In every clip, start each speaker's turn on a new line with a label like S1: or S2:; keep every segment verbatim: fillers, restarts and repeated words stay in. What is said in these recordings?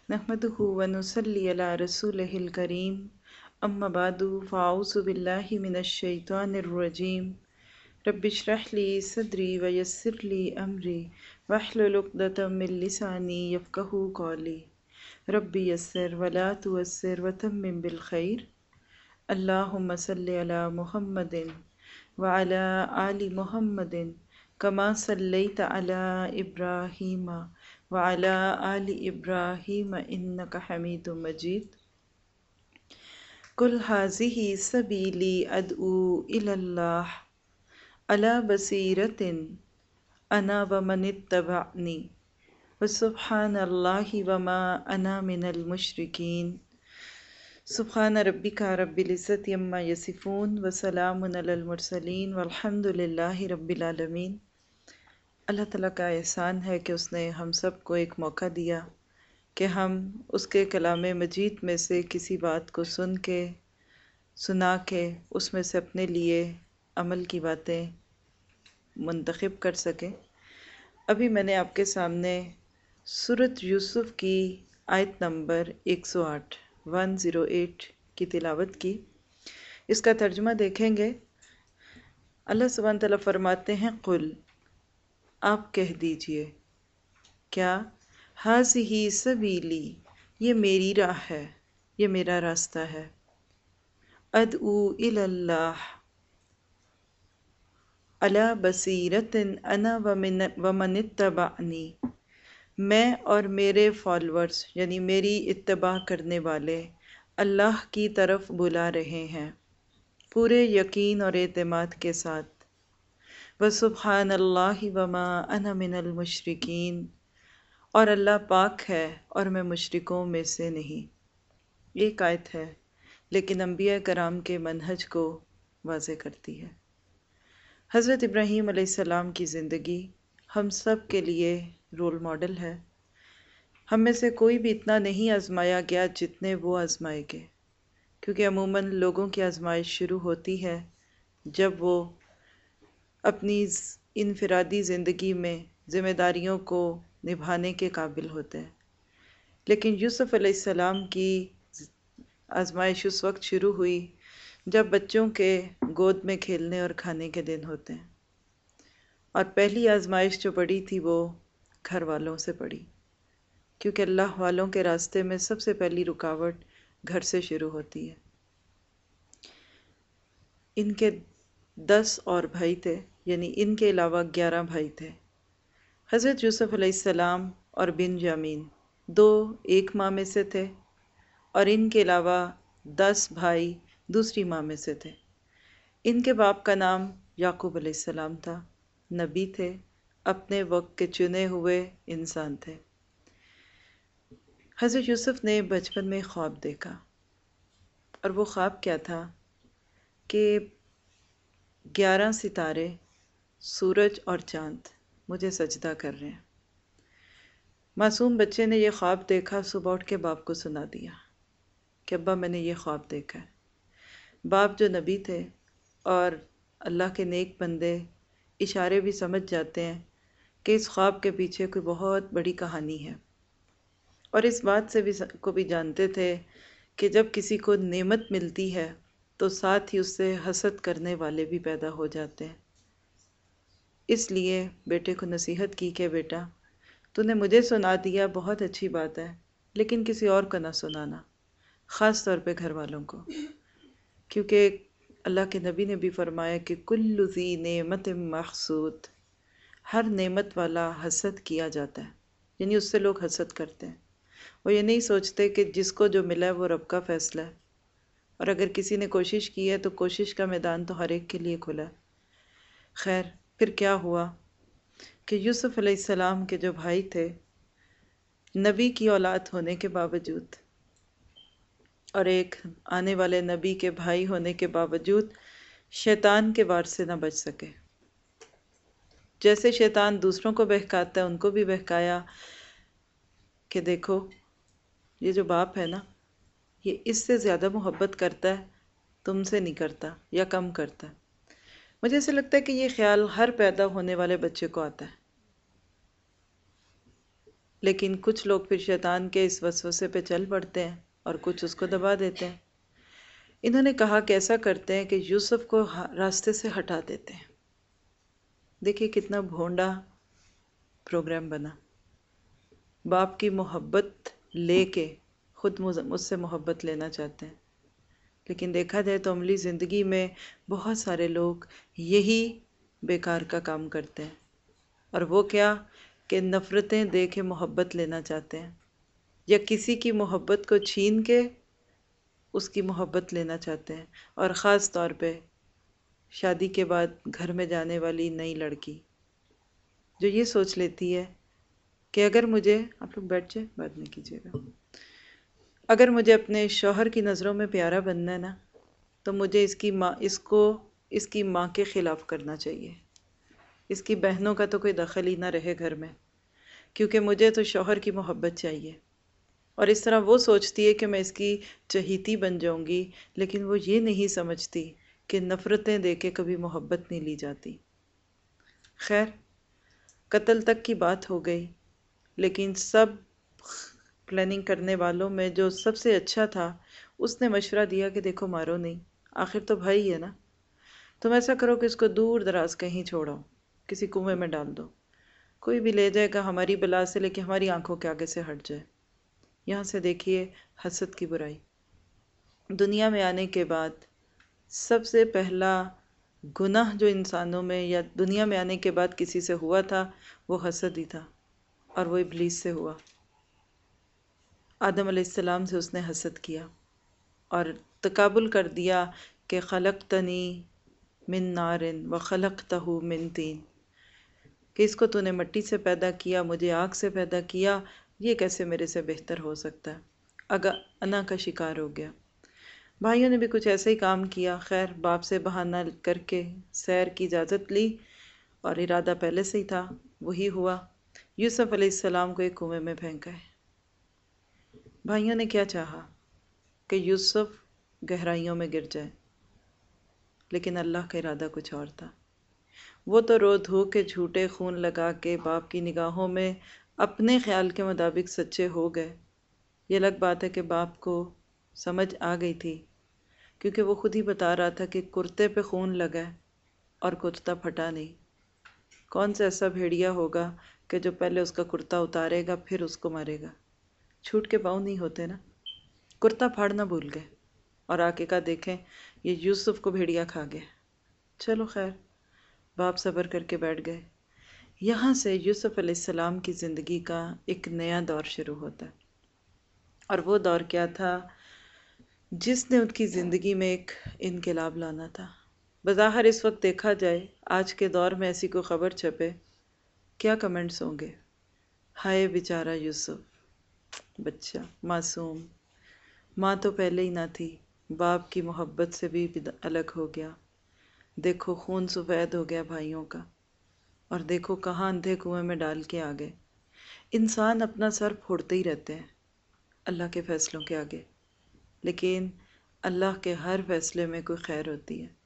S1: نحمدہ ونصلی علی رسولہ الکریم اما بعد فاعوذ باللہ من الشیطان الرجیم رب اشرح لی صدری ویسر لی امری واحلل عقدۃ من لسانی یفقہوا قولی رب یسر ولا تعسر وتمم بالخیر اللہم صلی علی محمد وعلی آل محمد کما صلیت علی ابراہیم وعلی آل ابراہیم انک حمید مجید قل ھذہ سبیلی ادعو الی اللہ علی بصیرۃ انا ومن اتبعنی وسبحان اللہ وما انا من المشرکین سبحان ربک رب العزۃ عما یصفون وسلام علی المرسلین والحمد للہ رب العالمین۔ اللہ تعالیٰ کا احسان ہے کہ اس نے ہم سب کو ایک موقع دیا کہ ہم اس کے کلام مجید میں سے کسی بات کو سن کے سنا کے اس میں سے اپنے لیے عمل کی باتیں منتخب کر سکیں۔ ابھی میں نے آپ کے سامنے سورۃ یوسف کی آیت نمبر ایک سو آٹھ ون زیرو ایٹ کی تلاوت کی۔ اس کا ترجمہ دیکھیں گے۔ اللہ سبحانہ تعالیٰ فرماتے ہیں قل، آپ کہہ دیجئے، کیا ھذہ سبیلی، یہ میری راہ ہے، یہ میرا راستہ ہے، ادعو الی اللہ علی بصیرۃ انا ومن ومن اتبعنی، میں اور میرے فالورز یعنی میری اتباع کرنے والے اللہ کی طرف بلا رہے ہیں پورے یقین اور اعتماد کے ساتھ۔ وسبحان اللہ وما انا من المشرکین، اور اللہ پاک ہے اور میں مشرکوں میں سے نہیں۔ ایک آیت ہے لیکن انبیاء کرام کے منہج کو واضح کرتی ہے۔ حضرت ابراہیم علیہ السلام کی زندگی ہم سب کے لیے رول ماڈل ہے۔ ہم میں سے کوئی بھی اتنا نہیں آزمایا گیا جتنے وہ آزمائے گئے، کیونکہ عموماً لوگوں کی آزمائش شروع ہوتی ہے جب وہ اپنی انفرادی زندگی میں ذمہ داریوں کو نبھانے کے قابل ہوتے ہیں، لیکن یوسف علیہ السلام کی آزمائش اس وقت شروع ہوئی جب بچوں کے گود میں کھیلنے اور کھانے کے دن ہوتے ہیں، اور پہلی آزمائش جو پڑی تھی وہ گھر والوں سے پڑی، کیونکہ اللہ والوں کے راستے میں سب سے پہلی رکاوٹ گھر سے شروع ہوتی ہے۔ ان کے دس اور بھائی تھے، یعنی ان کے علاوہ گیارہ بھائی تھے۔ حضرت یوسف علیہ السلام اور بنیامین دو ایک ماں میں سے تھے، اور ان کے علاوہ دس بھائی دوسری ماں میں سے تھے۔ ان کے باپ کا نام یعقوب علیہ السلام تھا، نبی تھے، اپنے وقت کے چنے ہوئے انسان تھے۔ حضرت یوسف نے بچپن میں خواب دیکھا، اور وہ خواب کیا تھا کہ گیارہ ستارے، سورج اور چاند مجھے سجدہ کر رہے ہیں۔ معصوم بچے نے یہ خواب دیکھا، صبح اٹھ کے باپ کو سنا دیا کہ ابا میں نے یہ خواب دیکھا ہے۔ باپ جو نبی تھے اور اللہ کے نیک بندے، اشارے بھی سمجھ جاتے ہیں کہ اس خواب کے پیچھے کوئی بہت بڑی کہانی ہے، اور اس بات سے بھی کو بھی جانتے تھے کہ جب کسی کو نعمت ملتی ہے تو ساتھ ہی اس سے حسد کرنے والے بھی پیدا ہو جاتے ہیں۔ اس لیے بیٹے کو نصیحت کی کہ بیٹا تو نے مجھے سنا دیا، بہت اچھی بات ہے، لیکن کسی اور کو نہ سنانا، خاص طور پہ گھر والوں کو، کیونکہ اللہ کے نبی نے بھی فرمایا کہ کل ذی نعمت محسود، ہر نعمت والا حسد کیا جاتا ہے، یعنی اس سے لوگ حسد کرتے ہیں۔ وہ یہ نہیں سوچتے کہ جس کو جو ملا ہے وہ رب کا فیصلہ ہے، اور اگر کسی نے کوشش کی ہے تو کوشش کا میدان تو ہر ایک کے لیے کھلا ہے۔ خیر، پھر کیا ہوا کہ یوسف علیہ السلام کے جو بھائی تھے، نبی کی اولاد ہونے کے باوجود اور ایک آنے والے نبی کے بھائی ہونے کے باوجود شیطان کے وار سے نہ بچ سکے۔ جیسے شیطان دوسروں کو بہکاتا ہے، ان کو بھی بہکایا کہ دیکھو یہ جو باپ ہے نا، یہ اس سے زیادہ محبت کرتا ہے، تم سے نہیں کرتا یا کم کرتا ہے۔ مجھے ایسا لگتا ہے کہ یہ خیال ہر پیدا ہونے والے بچے کو آتا ہے، لیکن کچھ لوگ پھر شیطان کے اس وسوسے پہ چل پڑتے ہیں اور کچھ اس کو دبا دیتے ہیں۔ انہوں نے کہا کہ ایسا کرتے ہیں کہ یوسف کو راستے سے ہٹا دیتے ہیں۔ دیکھیے کتنا بھونڈا پروگرام بنا، باپ کی محبت لے کے خود مجھ سے محبت لینا چاہتے ہیں۔ لیکن دیکھا جائے تو عملی زندگی میں بہت سارے لوگ یہی بیکار کا کام کرتے ہیں، اور وہ کیا کہ نفرتیں دے کے محبت لینا چاہتے ہیں، یا کسی کی محبت کو چھین کے اس کی محبت لینا چاہتے ہیں، اور خاص طور پہ شادی کے بعد گھر میں جانے والی نئی لڑکی جو یہ سوچ لیتی ہے کہ اگر مجھے، آپ لوگ بیٹھ جائیں بات نہیں کیجیے گا، اگر مجھے اپنے شوہر کی نظروں میں پیارا بننا ہے نا تو مجھے اس کی ماں اس کو اس کی ماں کے خلاف کرنا چاہیے، اس کی بہنوں کا تو کوئی دخل ہی نہ رہے گھر میں، کیونکہ مجھے تو شوہر کی محبت چاہیے۔ اور اس طرح وہ سوچتی ہے کہ میں اس کی چہیتی بن جاؤں گی، لیکن وہ یہ نہیں سمجھتی کہ نفرتیں دے کے کبھی محبت نہیں لی جاتی۔ خیر، قتل تک کی بات ہو گئی، لیکن سب پلاننگ کرنے والوں میں جو سب سے اچھا تھا اس نے مشورہ دیا کہ دیکھو مارو نہیں، آخر تو بھائی ہے نا، تم ایسا کرو کہ اس کو دور دراز کہیں چھوڑو، کسی کنویں میں ڈال دو، کوئی بھی لے جائے گا ہماری بلا سے، لیکن ہماری آنکھوں کے آگے سے ہٹ جائے۔ یہاں سے دیکھیے حسد کی برائی۔ دنیا میں آنے کے بعد سب سے پہلا گناہ جو انسانوں میں یا دنیا میں آنے کے بعد کسی سے ہوا تھا وہ حسد ہی تھا، اور وہ ابلیس سے ہوا۔ آدم علیہ السلام سے اس نے حسد کیا اور تقابل کر دیا کہ خلقتنی من نار وخلقتہ من طین، کہ اس کو تو نے مٹی سے پیدا کیا، مجھے آگ سے پیدا کیا، یہ کیسے میرے سے بہتر ہو سکتا ہے؟ اگا انا کا شکار ہو گیا۔ بھائیوں نے بھی کچھ ایسا ہی کام کیا۔ خیر، باپ سے بہانہ کر کے سیر کی اجازت لی، اور ارادہ پہلے سے ہی تھا، وہی ہوا، یوسف علیہ السلام کو ایک کنویں میں پھینکا ہے۔ بھائیوں نے کیا چاہا کہ یوسف گہرائیوں میں گر جائے، لیکن اللہ کا ارادہ کچھ اور تھا۔ وہ تو رو دھو کے جھوٹے خون لگا کے باپ کی نگاہوں میں اپنے خیال کے مطابق سچے ہو گئے۔ یہ الگ بات ہے کہ باپ کو سمجھ آ گئی تھی، کیونکہ وہ خود ہی بتا رہا تھا کہ کرتے پہ خون لگا ہے اور کرتا پھٹا نہیں۔ کون سا ایسا بھیڑیا ہوگا کہ جو پہلے اس کا کرتا اتارے گا پھر اس کو مارے گا؟ چھوٹ کے پاؤں نہیں ہوتے نا۔ کرتا پھاڑنا بھول گئے اور آ کے کہا دیکھیں یہ یوسف کو بھیڑیا کھا گیا۔ چلو خیر، باپ صبر کر کے بیٹھ گئے۔ یہاں سے یوسف علیہ السلام کی زندگی کا ایک نیا دور شروع ہوتا ہے، اور وہ دور کیا تھا؟ جس نے ان کی زندگی میں ایک انقلاب لانا تھا۔ بظاہر اس وقت دیکھا جائے آج کے دور میں ایسی کوئی خبر چھپے، کیا کمنٹس ہوں گے؟ ہائے بیچارہ یوسف، بچہ معصوم، ماں تو پہلے ہی نہ تھی، باپ کی محبت سے بھی الگ ہو گیا، دیکھو خون سفید ہو گیا بھائیوں کا، اور دیکھو کہاں اندھے کنویں میں ڈال کے آ گئے۔ انسان اپنا سر پھوڑتے ہی رہتے ہیں اللہ کے فیصلوں کے آگے، لیکن اللہ کے ہر فیصلے میں کوئی خیر ہوتی ہے۔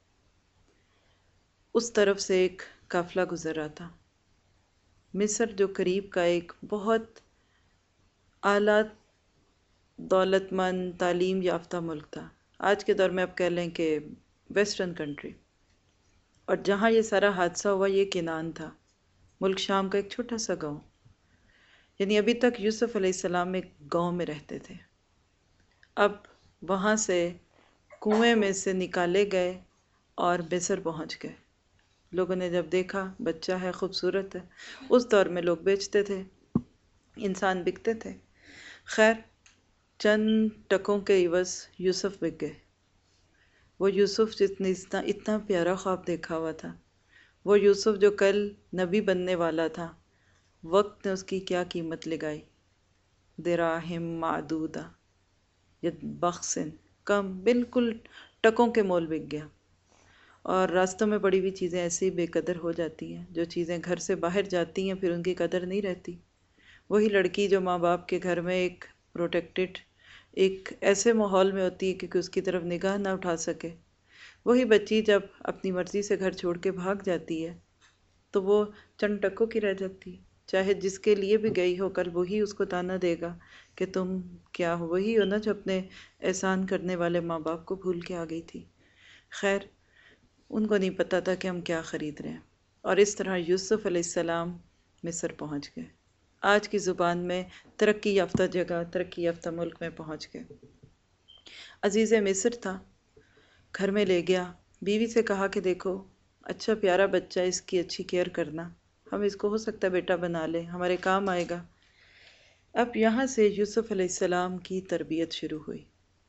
S1: اس طرف سے ایک قافلہ گزر رہا تھا۔ مصر جو قریب کا ایک بہت اعلیٰ دولت مند تعلیم یافتہ ملک تھا، آج کے دور میں آپ کہہ لیں کہ ویسٹرن کنٹری، اور جہاں یہ سارا حادثہ ہوا یہ کنان تھا، ملک شام کا ایک چھوٹا سا گاؤں۔ یعنی ابھی تک یوسف علیہ السلام ایک گاؤں میں رہتے تھے، اب وہاں سے کنویں میں سے نکالے گئے اور مصر پہنچ گئے۔ لوگوں نے جب دیکھا بچہ ہے، خوبصورت ہے، اس دور میں لوگ بیچتے تھے، انسان بکتے تھے۔ خیر، چند ٹکوں کے عوض یوسف بک گئے۔ وہ یوسف جس نے اتنا اتنا پیارا خواب دیکھا ہوا تھا، وہ یوسف جو کل نبی بننے والا تھا، وقت نے اس کی کیا قیمت لگائی؟ دراہم معدودہ، یا بخسن، کم، بالکل ٹکوں کے مول بک گیا۔ اور راستوں میں پڑی ہوئی چیزیں ایسے ہی بے قدر ہو جاتی ہیں، جو چیزیں گھر سے باہر جاتی ہیں پھر ان کی قدر نہیں رہتی۔ وہی لڑکی جو ماں باپ کے گھر میں ایک پروٹیکٹڈ، ایک ایسے ماحول میں ہوتی ہے کہ اس کی طرف نگاہ نہ اٹھا سکے، وہی بچی جب اپنی مرضی سے گھر چھوڑ کے بھاگ جاتی ہے تو وہ چند ٹکوں کی رہ جاتی ہے۔ چاہے جس کے لیے بھی گئی ہو کل وہی اس کو تانا دے گا کہ تم کیا ہو، وہی ہو نا جو اپنے احسان کرنے والے ماں باپ کو بھول کے آ گئی تھی۔ خیر، ان کو نہیں پتا تھا کہ ہم کیا خرید رہے ہیں، اور اس طرح یوسف علیہ السلام مصر پہنچ گئے، آج کی زبان میں ترقی یافتہ جگہ، ترقی یافتہ ملک میں پہنچ گئے۔ عزیز مصر تھا، گھر میں لے گیا، بیوی سے کہا کہ دیکھو اچھا پیارا بچہ، اس کی اچھی کیئر کرنا، ہم اس کو ہو سکتا ہے بیٹا بنا لیں، ہمارے کام آئے گا۔ اب یہاں سے یوسف علیہ السلام کی تربیت شروع ہوئی۔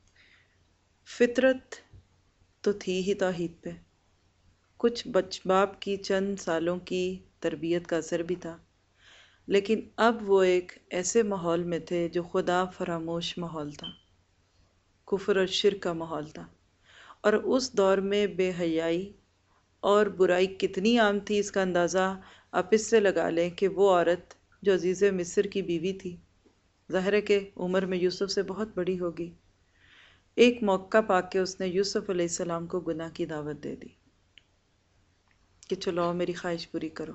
S1: فطرت تو تھی ہی توحید پہ، کچھ بچ باپ کی چند سالوں کی تربیت کا اثر بھی تھا، لیکن اب وہ ایک ایسے ماحول میں تھے جو خدا فراموش ماحول تھا، کفر اور شرک کا ماحول تھا، اور اس دور میں بے حیائی اور برائی کتنی عام تھی اس کا اندازہ آپ اس سے لگا لیں کہ وہ عورت جو عزیز مصر کی بیوی تھی، ظاہر ہے کہ عمر میں یوسف سے بہت بڑی ہوگی، ایک موقع پا کے اس نے یوسف علیہ السلام کو گناہ کی دعوت دے دی کہ چلو آؤ میری خواہش پوری کرو۔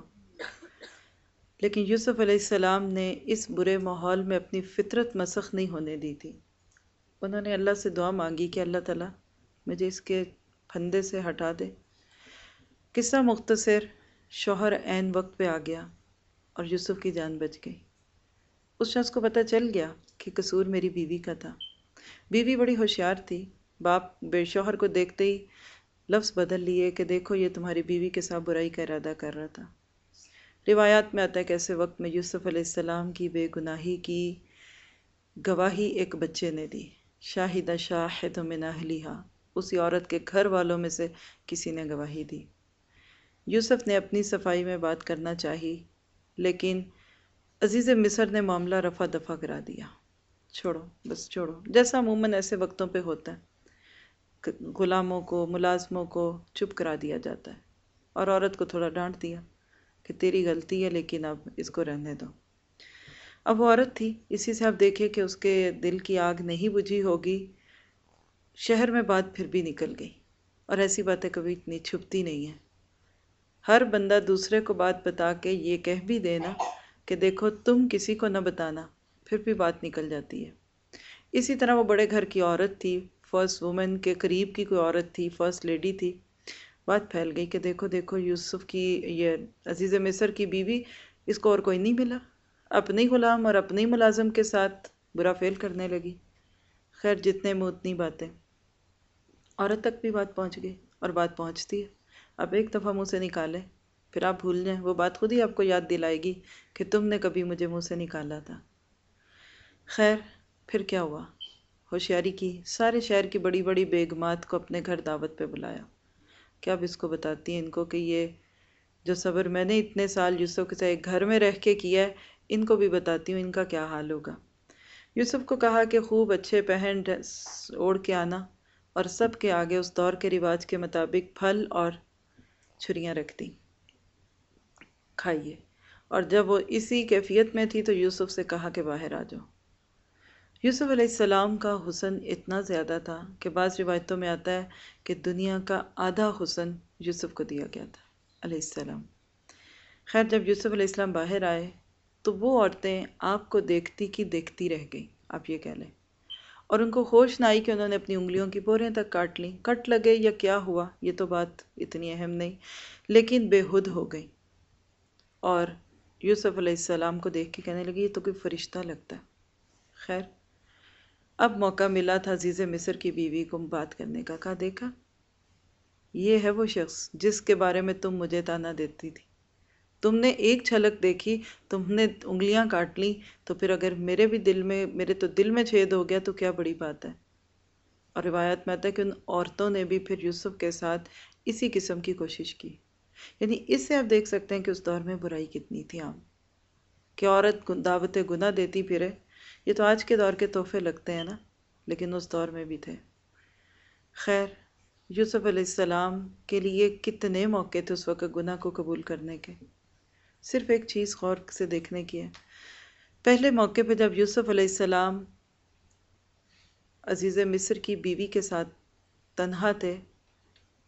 S1: لیکن یوسف علیہ السلام نے اس برے ماحول میں اپنی فطرت مسخ نہیں ہونے دی تھی، انہوں نے اللہ سے دعا مانگی کہ اللہ تعالیٰ مجھے اس کے پھندے سے ہٹا دے۔ قصہ مختصر، شوہر عین وقت پہ آ گیا اور یوسف کی جان بچ گئی۔ اس شخص کو پتہ چل گیا کہ قصور میری بیوی کا تھا۔ بیوی بڑی ہوشیار تھی، باپ بے شوہر کو دیکھتے ہی لفظ بدل لیے کہ دیکھو یہ تمہاری بیوی کے ساتھ برائی کا ارادہ کر رہا تھا۔ روایات میں آتا ہے کہ ایسے وقت میں یوسف علیہ السلام کی بے گناہی کی گواہی ایک بچے نے دی، شاہد شاہد من اہلہا، اسی عورت کے گھر والوں میں سے کسی نے گواہی دی۔ یوسف نے اپنی صفائی میں بات کرنا چاہی، لیکن عزیز مصر نے معاملہ رفع دفع کرا دیا، چھوڑو بس چھوڑو، جیسا عموماً ایسے وقتوں پہ ہوتا ہے، غلاموں کو ملازموں کو چپ کرا دیا جاتا ہے، اور عورت کو تھوڑا ڈانٹ دیا کہ تیری غلطی ہے لیکن اب اس کو رہنے دو۔ اب وہ عورت تھی، اسی سے آپ دیکھیں کہ اس کے دل کی آگ نہیں بجھی ہوگی، شہر میں بات پھر بھی نکل گئی، اور ایسی باتیں کبھی اتنی چھپتی نہیں ہیں، ہر بندہ دوسرے کو بات بتا کے یہ کہہ بھی دینا کہ دیکھو تم کسی کو نہ بتانا، پھر بھی بات نکل جاتی ہے۔ اسی طرح وہ بڑے گھر کی عورت تھی، فرسٹ وومن کے قریب کی کوئی عورت تھی، فرسٹ لیڈی تھی، بات پھیل گئی کہ دیکھو دیکھو یوسف کی، یہ عزیز مصر کی بیوی، اس کو اور کوئی نہیں ملا، اپنے غلام اور اپنے ملازم کے ساتھ برا فعل کرنے لگی۔ خیر جتنے منہ اتنی باتیں، عورت تک بھی بات پہنچ گئی، اور بات پہنچتی ہے، اب ایک دفعہ منہ سے نکالے پھر آپ بھول جائیں، وہ بات خود ہی آپ کو یاد دلائے گی کہ تم نے کبھی مجھے منہ سے نکالا تھا۔ خیر پھر کیا ہوا، ہوشیاری کی، سارے شہر کی بڑی بڑی بیگمات کو اپنے گھر دعوت پہ بلایا کہ اب اس کو بتاتی ہیں ان کو کہ یہ جو صبر میں نے اتنے سال یوسف کے ساتھ ایک گھر میں رہ کے کیا ہے، ان کو بھی بتاتی ہوں ان کا کیا حال ہوگا۔ یوسف کو کہا کہ خوب اچھے پہن ڈریس اوڑھ کے آنا، اور سب کے آگے اس دور کے رواج کے مطابق پھل اور چھریاں رکھ دیں، کھائیے۔ اور جب وہ اسی کیفیت میں تھی تو یوسف سے کہا کہ باہر آ جاؤ۔ یوسف علیہ السلام کا حسن اتنا زیادہ تھا کہ بعض روایتوں میں آتا ہے کہ دنیا کا آدھا حسن یوسف کو دیا گیا تھا علیہ السلام۔ خیر جب یوسف علیہ السلام باہر آئے تو وہ عورتیں آپ کو دیکھتی کی دیکھتی رہ گئیں، آپ یہ کہہ لیں، اور ان کو ہوش نہ آئی کہ انہوں نے اپنی انگلیوں کی پوریں تک کاٹ لیں، کٹ لگے یا کیا ہوا یہ تو بات اتنی اہم نہیں، لیکن بے حد ہو گئی، اور یوسف علیہ السلام کو دیکھ کے کہنے لگی یہ تو کوئی فرشتہ لگتا ہے۔ خیر اب موقع ملا تھا عزیز مصر کی بیوی کو بات کرنے کا، کہا دیکھا یہ ہے وہ شخص جس کے بارے میں تم مجھے تانا دیتی تھی، تم نے ایک جھلک دیکھی، تم نے انگلیاں کاٹ لی، تو پھر اگر میرے بھی دل میں، میرے تو دل میں چھید ہو گیا تو کیا بڑی بات ہے۔ اور روایت میں آتا ہے کہ ان عورتوں نے بھی پھر یوسف کے ساتھ اسی قسم کی کوشش کی، یعنی اس سے آپ دیکھ سکتے ہیں کہ اس دور میں برائی کتنی تھی عام، کہ عورت دعوت گناہ دیتی پھرے۔ یہ تو آج کے دور کے تحفے لگتے ہیں نا، لیکن اس دور میں بھی تھے۔ خیر یوسف علیہ السلام کے لیے کتنے موقع تھے اس وقت گناہ کو قبول کرنے کے، صرف ایک چیز غور سے دیکھنے کی ہے۔ پہلے موقع پہ جب یوسف علیہ السلام عزیز مصر کی بیوی کے ساتھ تنہا تھے،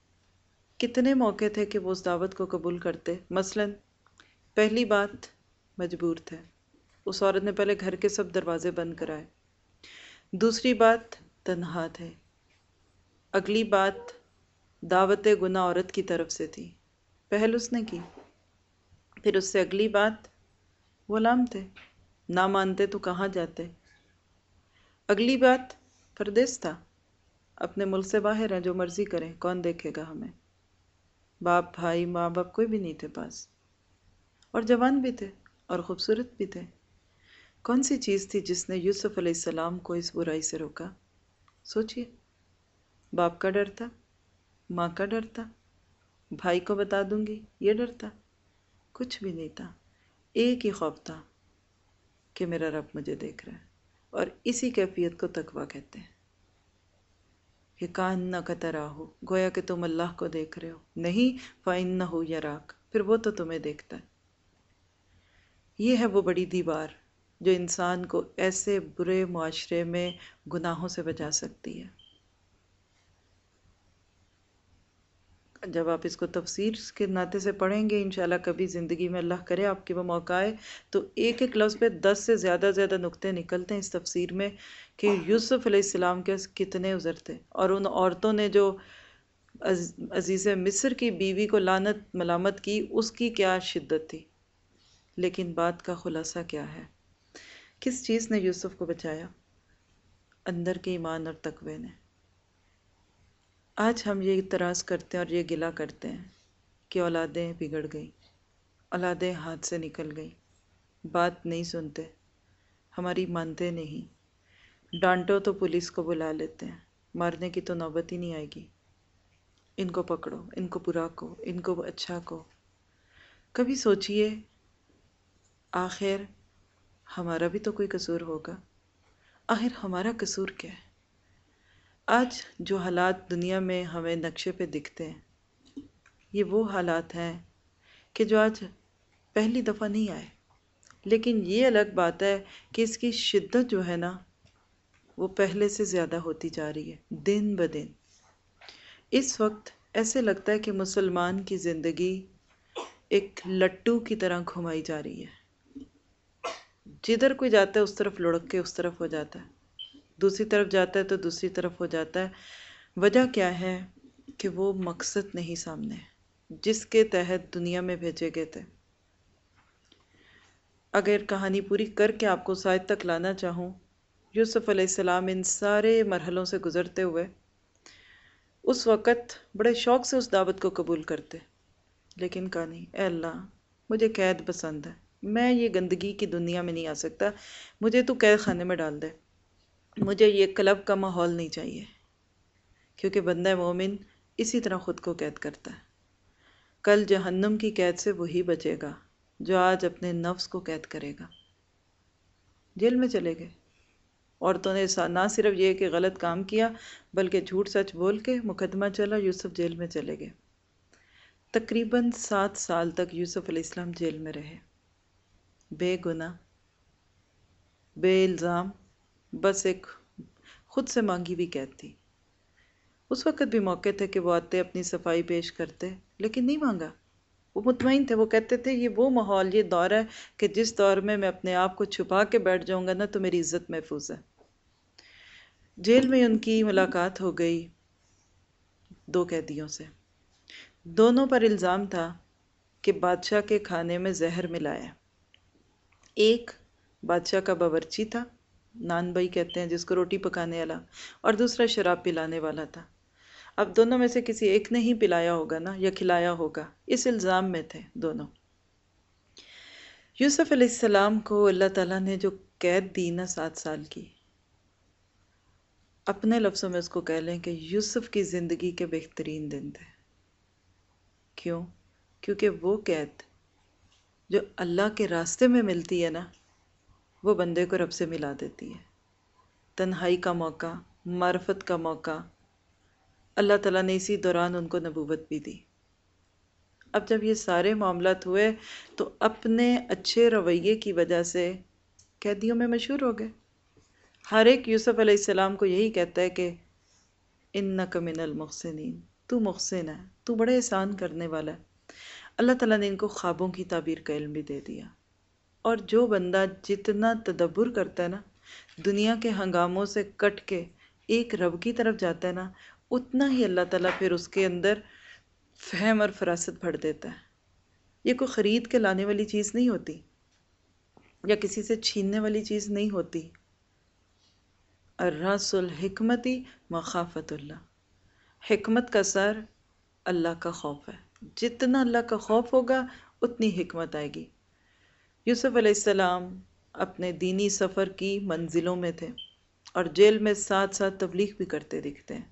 S1: کتنے موقع تھے کہ وہ اس دعوت کو قبول کرتے۔ مثلا پہلی بات مجبور تھے۔ اس عورت نے پہلے گھر کے سب دروازے بند کرائے۔ دوسری بات تنہا تھے۔ اگلی بات دعوت گناہ عورت کی طرف سے تھی، پہل اس نے کی۔ پھر اس سے اگلی بات غلام تھے، نہ مانتے تو کہاں جاتے۔ اگلی بات پردیس تھا، اپنے ملک سے باہر ہیں، جو مرضی کریں، کون دیکھے گا ہمیں۔ باپ بھائی ماں باپ کوئی بھی نہیں تھے پاس، اور جوان بھی تھے اور خوبصورت بھی تھے۔ کون سی چیز تھی جس نے یوسف علیہ السلام کو اس برائی سے روکا؟ سوچئے۔ باپ کا ڈر تھا، ماں کا ڈر تھا، بھائی کو بتا دوں گی یہ ڈر تھا؟ کچھ بھی نہیں تھا۔ ایک ہی خوف تھا کہ میرا رب مجھے دیکھ رہا ہے، اور اسی کیفیت کو تقویٰ کہتے ہیں کہ کأنک تراہ، گویا کہ تم اللہ کو دیکھ رہے ہو، نہیں فإنہ یراک، پھر وہ تو تمہیں دیکھتا ہے۔ یہ ہے وہ بڑی دیوار جو انسان کو ایسے برے معاشرے میں گناہوں سے بچا سکتی ہے۔ جب آپ اس کو تفسیر کے ناطے سے پڑھیں گے انشاءاللہ، کبھی زندگی میں اللہ کرے آپ کے وہ موقع آئے، تو ایک ایک لفظ پہ دس سے زیادہ زیادہ نقطے نکلتے ہیں اس تفسیر میں کہ یوسف علیہ السلام کے کتنے عذر تھے، اور ان عورتوں نے جو عزیز مصر کی بیوی کو لعنت ملامت کی، اس کی کیا شدت تھی۔ لیکن بات کا خلاصہ کیا ہے؟ کس چیز نے یوسف کو بچایا؟ اندر کے ایمان اور تقوی نے۔ آج ہم یہ اعتراض کرتے ہیں اور یہ گلہ کرتے ہیں کہ اولادیں بگڑ گئیں، اولادیں ہاتھ سے نکل گئیں، بات نہیں سنتے، ہماری مانتے نہیں، ڈانٹو تو پولیس کو بلا لیتے ہیں، مارنے کی تو نوبت ہی نہیں آئے گی، ان کو پکڑو، ان کو برا کو، ان کو اچھا کو۔ کبھی سوچئے آخر ہمارا بھی تو کوئی قصور ہوگا، آخر ہمارا قصور کیا ہے؟ آج جو حالات دنیا میں ہمیں نقشے پہ دکھتے ہیں، یہ وہ حالات ہیں کہ جو آج پہلی دفعہ نہیں آئے، لیکن یہ الگ بات ہے کہ اس کی شدت جو ہے نا وہ پہلے سے زیادہ ہوتی جا رہی ہے دن بدن۔ اس وقت ایسے لگتا ہے کہ مسلمان کی زندگی ایک لٹو کی طرح گھمائی جا رہی ہے، جدھر کوئی جاتا ہے اس طرف لڑک کے اس طرف ہو جاتا ہے، دوسری طرف جاتا ہے تو دوسری طرف ہو جاتا ہے۔ وجہ کیا ہے؟ کہ وہ مقصد نہیں سامنے جس کے تحت دنیا میں بھیجے گئے تھے۔ اگر کہانی پوری کر کے آپ کو سائد تک لانا چاہوں، یوسف علیہ السلام ان سارے مرحلوں سے گزرتے ہوئے اس وقت بڑے شوق سے اس دعوت کو قبول کرتے، لیکن کہا نہیں، اے اللہ مجھے قید پسند ہے، میں یہ گندگی کی دنیا میں نہیں آ سکتا، مجھے تو قید خانے میں ڈال دے، مجھے یہ کلب کا ماحول نہیں چاہیے، کیونکہ بندہ مومن اسی طرح خود کو قید کرتا ہے۔ کل جہنم کی قید سے وہی بچے گا جو آج اپنے نفس کو قید کرے گا۔ جیل میں چلے گئے، عورتوں نے نہ صرف یہ کہ غلط کام کیا بلکہ جھوٹ سچ بول کے مقدمہ چلا، یوسف جیل میں چلے گئے۔ تقریباً سات سال تک یوسف علیہ السلام جیل میں رہے، بے گناہ، بے الزام، بس ایک خود سے مانگی ہوئی قید تھی۔ اس وقت بھی موقع تھے کہ وہ آتے اپنی صفائی پیش کرتے، لیکن نہیں مانگا، وہ مطمئن تھے، وہ کہتے تھے یہ وہ ماحول، یہ دور ہے کہ جس دور میں میں اپنے آپ کو چھپا کے بیٹھ جاؤں گا نا تو میری عزت محفوظ ہے۔ جیل میں ان کی ملاقات ہو گئی دو قیدیوں سے، دونوں پر الزام تھا کہ بادشاہ کے کھانے میں زہر ملایا۔ ایک بادشاہ کا باورچی تھا، نان بھائی کہتے ہیں جس کو روٹی پکانے والا، اور دوسرا شراب پلانے والا تھا۔ اب دونوں میں سے کسی ایک نے ہی پلایا ہوگا نا یا کھلایا ہوگا، اس الزام میں تھے دونوں۔ یوسف علیہ السلام کو اللہ تعالیٰ نے جو قید دی نا سات سال کی، اپنے لفظوں میں اس کو کہہ لیں کہ یوسف کی زندگی کے بہترین دن تھے۔ کیوں؟ کیونکہ وہ قید جو اللہ کے راستے میں ملتی ہے نا، وہ بندے کو رب سے ملا دیتی ہے۔ تنہائی کا موقع، معرفت کا موقع، اللہ تعالیٰ نے اسی دوران ان کو نبوت بھی دی۔ اب جب یہ سارے معاملات ہوئے تو اپنے اچھے رویے کی وجہ سے قیدیوں میں مشہور ہو گئے۔ ہر ایک یوسف علیہ السلام کو یہی کہتا ہے کہ اِنَّکَ مِنَ الْمُحْسِنِينَ، تو محسن ہے، تو بڑے احسان کرنے والا ہے۔ اللہ تعالیٰ نے ان کو خوابوں کی تعبیر کا علم بھی دے دیا، اور جو بندہ جتنا تدبر کرتا ہے نا، دنیا کے ہنگاموں سے کٹ کے ایک رب کی طرف جاتا ہے نا، اتنا ہی اللہ تعالیٰ پھر اس کے اندر فہم اور فراست بھر دیتا ہے۔ یہ کوئی خرید کے لانے والی چیز نہیں ہوتی، یا کسی سے چھیننے والی چیز نہیں ہوتی۔ الرأس الحکمتی مخافت اللہ، حکمت کا سر اللہ کا خوف ہے۔ جتنا اللہ کا خوف ہوگا اتنی حکمت آئے گی۔ یوسف علیہ السلام اپنے دینی سفر کی منزلوں میں تھے اور جیل میں ساتھ ساتھ تبلیغ بھی کرتے دکھتے ہیں۔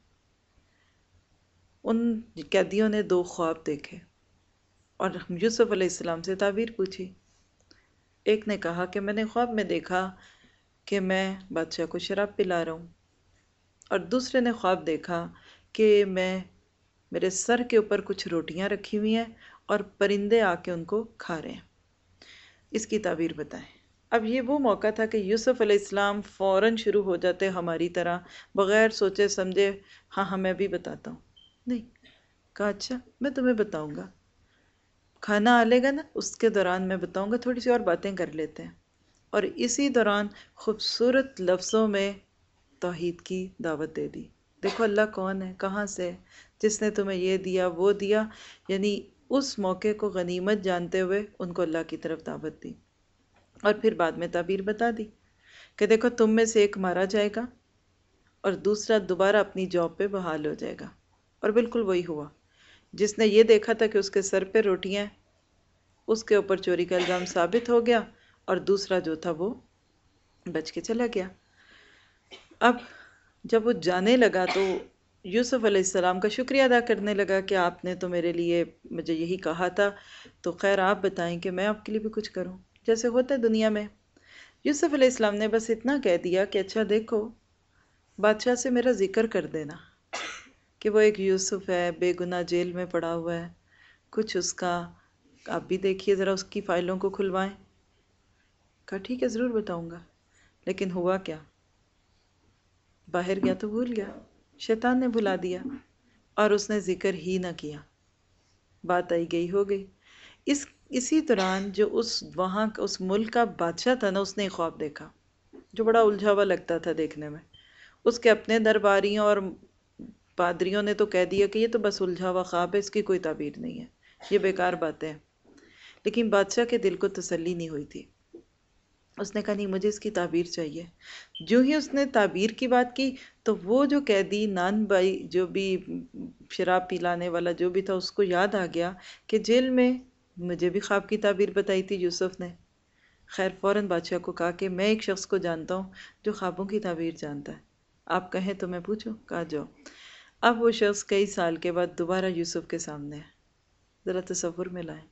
S1: ان قیدیوں نے دو خواب دیکھے اور یوسف علیہ السلام سے تعبیر پوچھی۔ ایک نے کہا کہ میں نے خواب میں دیکھا کہ میں بادشاہ کو شراب پلا رہا ہوں، اور دوسرے نے خواب دیکھا کہ میں میرے سر کے اوپر کچھ روٹیاں رکھی ہوئی ہیں اور پرندے آ کے ان کو کھا رہے ہیں۔ اس کی تعبیر بتائیں۔ اب یہ وہ موقع تھا کہ یوسف علیہ السلام فوراً شروع ہو جاتے ہماری طرح، بغیر سوچے سمجھے، ہاں ہاں میں بھی بتاتا ہوں۔ نہیں، کہا اچھا میں تمہیں بتاؤں گا، کھانا آلے گا نا اس کے دوران میں بتاؤں گا، تھوڑی سی اور باتیں کر لیتے ہیں۔ اور اسی دوران خوبصورت لفظوں میں توحید کی دعوت دے دی۔ دیکھو اللہ کون ہے، کہاں سے، جس نے تمہیں یہ دیا وہ دیا، یعنی اس موقع کو غنیمت جانتے ہوئے ان کو اللہ کی طرف دعوت دی۔ اور پھر بعد میں تعبیر بتا دی کہ دیکھو تم میں سے ایک مارا جائے گا اور دوسرا دوبارہ اپنی جاب پہ بحال ہو جائے گا۔ اور بالکل وہی ہوا۔ جس نے یہ دیکھا تھا کہ اس کے سر پہ روٹیاں ہیں، اس کے اوپر چوری کا الزام ثابت ہو گیا، اور دوسرا جو تھا وہ بچ کے چلا گیا۔ اب جب وہ جانے لگا تو یوسف علیہ السلام کا شکریہ ادا کرنے لگا کہ آپ نے تو میرے لیے مجھے یہی کہا تھا، تو خیر آپ بتائیں کہ میں آپ کے لیے بھی کچھ کروں، جیسے ہوتا ہے دنیا میں۔ یوسف علیہ السلام نے بس اتنا کہہ دیا کہ اچھا دیکھو بادشاہ سے میرا ذکر کر دینا کہ وہ ایک یوسف ہے، بے گناہ جیل میں پڑا ہوا ہے، کچھ اس کا آپ بھی دیکھیے ذرا، اس کی فائلوں کو کھلوائیں۔ کہا ٹھیک ہے ضرور بتاؤں گا۔ لیکن ہوا کیا؟ باہر گیا تو بھول گیا، شیطان نے بھلا دیا اور اس نے ذکر ہی نہ کیا۔ بات آئی گئی ہو گئی۔ اس اسی دوران جو اس وہاں اس ملک کا بادشاہ تھا نا، اس نے ایک خواب دیکھا جو بڑا الجھا ہوا لگتا تھا دیکھنے میں۔ اس کے اپنے درباریوں اور پادریوں نے تو کہہ دیا کہ یہ تو بس الجھا ہوا خواب ہے، اس کی کوئی تعبیر نہیں ہے، یہ بیکار باتیں ہیں۔ لیکن بادشاہ کے دل کو تسلی نہیں ہوئی تھی۔ اس نے کہا نہیں مجھے اس کی تعبیر چاہیے۔ جو ہی اس نے تعبیر کی بات کی تو وہ جو قیدی نان بھائی جو بھی شراب پلانے والا جو بھی تھا، اس کو یاد آ گیا کہ جیل میں مجھے بھی خواب کی تعبیر بتائی تھی یوسف نے۔ خیر فوراً بادشاہ کو کہا کہ میں ایک شخص کو جانتا ہوں جو خوابوں کی تعبیر جانتا ہے، آپ کہیں تو میں پوچھوں؟ کہا جاؤ۔ اب وہ شخص کئی سال کے بعد دوبارہ یوسف کے سامنے ہے۔ ذرا تصور میں لائیں،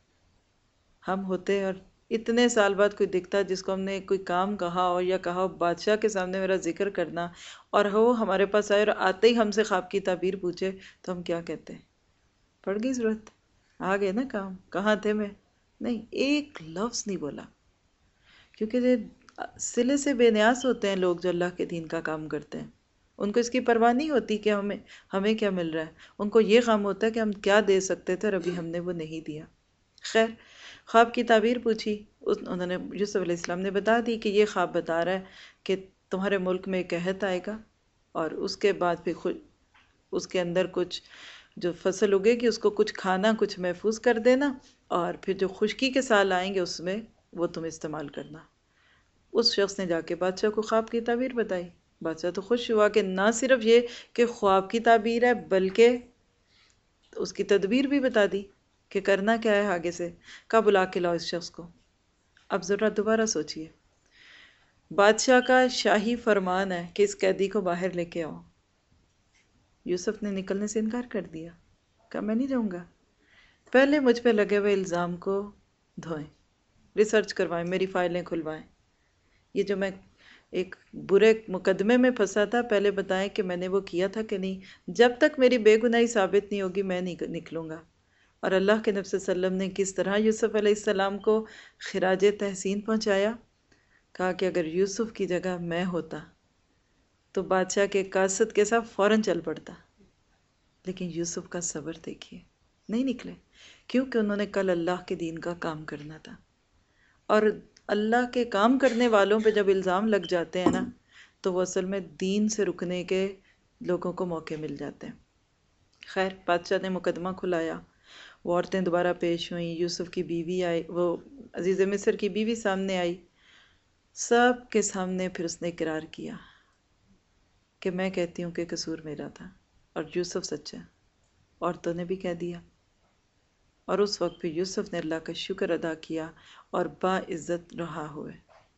S1: ہم ہوتے اور اتنے سال بعد کوئی دکھتا جس کو ہم نے کوئی کام کہا ہو یا کہا ہو بادشاہ کے سامنے میرا ذکر کرنا، اور وہ ہمارے پاس آئے اور آتے ہی ہم سے خواب کی تعبیر پوچھے، تو ہم کیا کہتے ہیں؟ پڑ گئی ضرورت، آ گئے نا کام، کہاں تھے میں؟ نہیں، ایک لفظ نہیں بولا، کیونکہ یہ سلے سے بے نیاز ہوتے ہیں لوگ جو اللہ کے دین کا کام کرتے ہیں۔ ان کو اس کی پرواہ نہیں ہوتی کہ ہمیں ہمیں کیا مل رہا ہے، ان کو یہ غم ہوتا ہے کہ ہم کیا دے سکتے تھے اور ابھی ہم نے وہ نہیں دیا۔ خیر خواب کی تعبیر پوچھی، انہوں نے یوسف علیہ السلام نے بتا دی کہ یہ خواب بتا رہا ہے کہ تمہارے ملک میں ایک قحط آئے گا، اور اس کے بعد پھر خود اس کے اندر کچھ جو فصل اگے گی اس کو کچھ کھانا، کچھ محفوظ کر دینا، اور پھر جو خشکی کے سال آئیں گے اس میں وہ تم استعمال کرنا۔ اس شخص نے جا کے بادشاہ کو خواب کی تعبیر بتائی۔ بادشاہ تو خوش ہوا کہ نہ صرف یہ کہ خواب کی تعبیر ہے بلکہ اس کی تدبیر بھی بتا دی کہ کرنا کیا ہے آگے سے۔ کہا بلا کے لاؤ اس شخص کو۔ اب ذرا دوبارہ سوچئے، بادشاہ کا شاہی فرمان ہے کہ اس قیدی کو باہر لے کے آؤ۔ یوسف نے نکلنے سے انکار کر دیا، کہا میں نہیں جاؤں گا، پہلے مجھ پہ لگے ہوئے الزام کو دھوئیں، ریسرچ کروائیں، میری فائلیں کھلوائیں، یہ جو میں ایک برے مقدمے میں پھنسا تھا پہلے بتائیں کہ میں نے وہ کیا تھا کہ نہیں۔ جب تک میری بے گناہی ثابت نہیں ہوگی میں نہیں نکلوں گا۔ اور اللہ کے نبی صلی اللہ علیہ وسلم نے کس طرح یوسف علیہ السلام کو خراج تحسین پہنچایا، کہا کہ اگر یوسف کی جگہ میں ہوتا تو بادشاہ کے قاصد کے ساتھ فوراً چل پڑتا، لیکن یوسف کا صبر دیکھیے، نہیں نکلے، کیونکہ انہوں نے کل اللہ کے دین کا کام کرنا تھا۔ اور اللہ کے کام کرنے والوں پہ جب الزام لگ جاتے ہیں نا تو وہ اصل میں دین سے رکنے کے لوگوں کو موقع مل جاتے ہیں۔ خیر بادشاہ نے مقدمہ کھلایا، وہ عورتیں دوبارہ پیش ہوئیں، یوسف کی بیوی آئی، وہ عزیز مصر کی بیوی سامنے آئی، سب کے سامنے پھر اس نے اقرار کیا کہ میں کہتی ہوں کہ قصور میرا تھا اور یوسف سچا ہے۔ عورتوں نے بھی کہہ دیا، اور اس وقت پہ یوسف نے اللہ کا شکر ادا کیا اور باعزت رہا ہوئے۔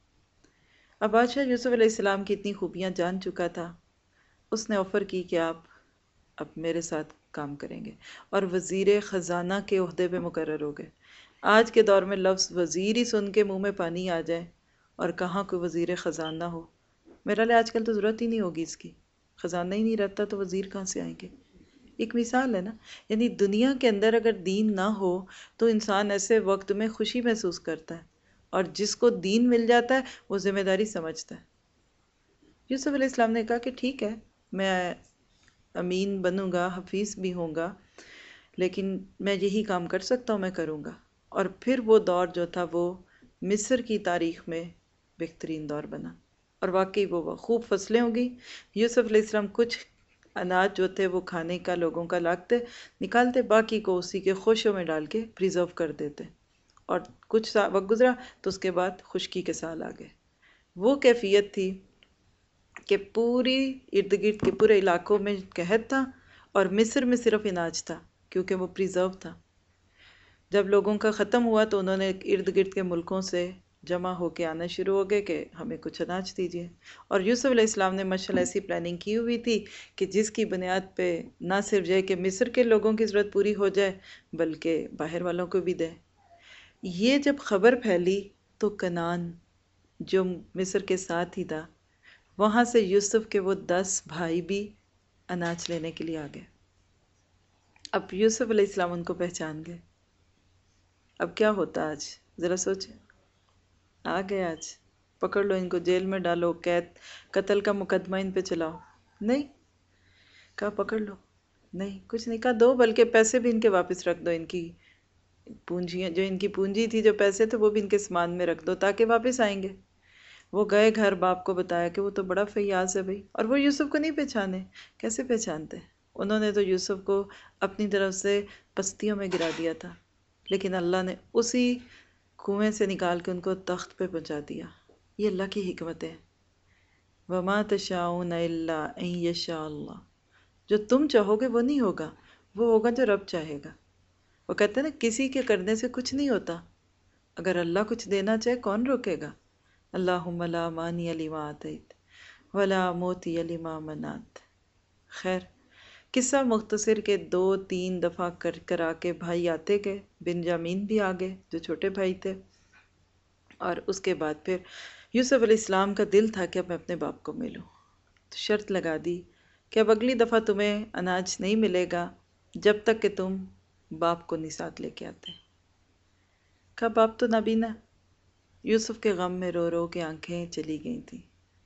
S1: اب بادشاہ یوسف علیہ السلام کی اتنی خوبیاں جان چکا تھا، اس نے آفر کی کہ آپ اب میرے ساتھ کام کریں گے اور وزیر خزانہ کے عہدے پہ مقرر ہو گئے۔ آج کے دور میں لفظ وزیر ہی سن کے منہ میں پانی آ جائے اور کہاں کوئی وزیر خزانہ ہو، میرا لئے آج کل تو ضرورت ہی نہیں ہوگی اس کی، خزانہ ہی نہیں رہتا تو وزیر کہاں سے آئیں گے۔ ایک مثال ہے نا، یعنی دنیا کے اندر اگر دین نہ ہو تو انسان ایسے وقت میں خوشی محسوس کرتا ہے، اور جس کو دین مل جاتا ہے وہ ذمہ داری سمجھتا ہے۔ یوسف علیہ السلام نے کہا کہ ٹھیک ہے، میں امین بنوں گا، حفیظ بھی ہوں گا، لیکن میں یہی کام کر سکتا ہوں، میں کروں گا۔ اور پھر وہ دور جو تھا وہ مصر کی تاریخ میں بہترین دور بنا، اور واقعی وہ خوب فصلیں ہوگی۔ یوسف علیہ السلام کچھ اناج جو تھے وہ کھانے کا لوگوں کا لاتے نکالتے، باقی کو اسی کے خوشوں میں ڈال کے پریزرو کر دیتے، اور کچھ وقت گزرا تو اس کے بعد خشکی کے سال آ گئے۔ وہ کیفیت تھی کہ پوری ارد گرد کے پورے علاقوں میں قحط تھا، اور مصر میں صرف اناج تھا کیونکہ وہ پریزرو تھا۔ جب لوگوں کا ختم ہوا تو انہوں نے ارد گرد کے ملکوں سے جمع ہو کے آنا شروع ہو گئے کہ ہمیں کچھ اناج دیجیے، اور یوسف علیہ السلام نے ماشاءاللہ ایسی پلاننگ کی ہوئی تھی کہ جس کی بنیاد پہ نہ صرف جائے کہ مصر کے لوگوں کی ضرورت پوری ہو جائے بلکہ باہر والوں کو بھی دے۔ یہ جب خبر پھیلی تو کنعان جو مصر کے ساتھ ہی تھا، وہاں سے یوسف کے وہ دس بھائی بھی اناج لینے کے لیے آ گئے۔ اب یوسف علیہ السلام ان کو پہچان گئے۔ اب کیا ہوتا آج ذرا سوچیں، آ گئے آج پکڑ لو ان کو، جیل میں ڈالو، قید قتل کا مقدمہ ان پہ چلاؤ، نہیں کہا پکڑ لو، نہیں کچھ نہیں کہا، دو بلکہ پیسے بھی ان کے واپس رکھ دو، ان کی پونجیاں جو ان کی پونجی تھی، جو پیسے تھے وہ بھی ان کے سامان میں رکھ دو تاکہ واپس آئیں گے۔ وہ گئے گھر، باپ کو بتایا کہ وہ تو بڑا فیاض ہے بھائی، اور وہ یوسف کو نہیں پہچانے، کیسے پہچانتے؟ انہوں نے تو یوسف کو اپنی طرف سے پستیوں میں گرا دیا تھا، لیکن اللہ نے اسی کنویں سے نکال کے ان کو تخت پہ پہنچا دیا۔ یہ اللہ کی حکمت ہے۔ وَمَا تَشَاءُونَ إِلَّا أَن يَشَاءَ اللَّهُ، جو تم چاہو گے وہ نہیں ہوگا، وہ ہوگا جو رب چاہے گا۔ وہ کہتے ہیں نا کسی کے کرنے سے کچھ نہیں ہوتا، اگر اللہ کچھ دینا چاہے کون روکے گا؟ اللہم لا مانع لما آتیت ولا موتی لما منعت۔ خیر قصہ مختصر کے دو تین دفعہ کر کرا کے بھائی آتے گئے، بنجامین بھی آ گئے جو چھوٹے بھائی تھے، اور اس کے بعد پھر یوسف علیہ السلام کا دل تھا کہ اب میں اپنے باپ کو ملوں، تو شرط لگا دی کہ اب اگلی دفعہ تمہیں اناج نہیں ملے گا جب تک کہ تم باپ کو نہیں ساتھ لے کے آتے۔ کہا باپ تو نابینا۔ یوسف کے غم میں رو رو کے آنکھیں چلی گئی تھیں،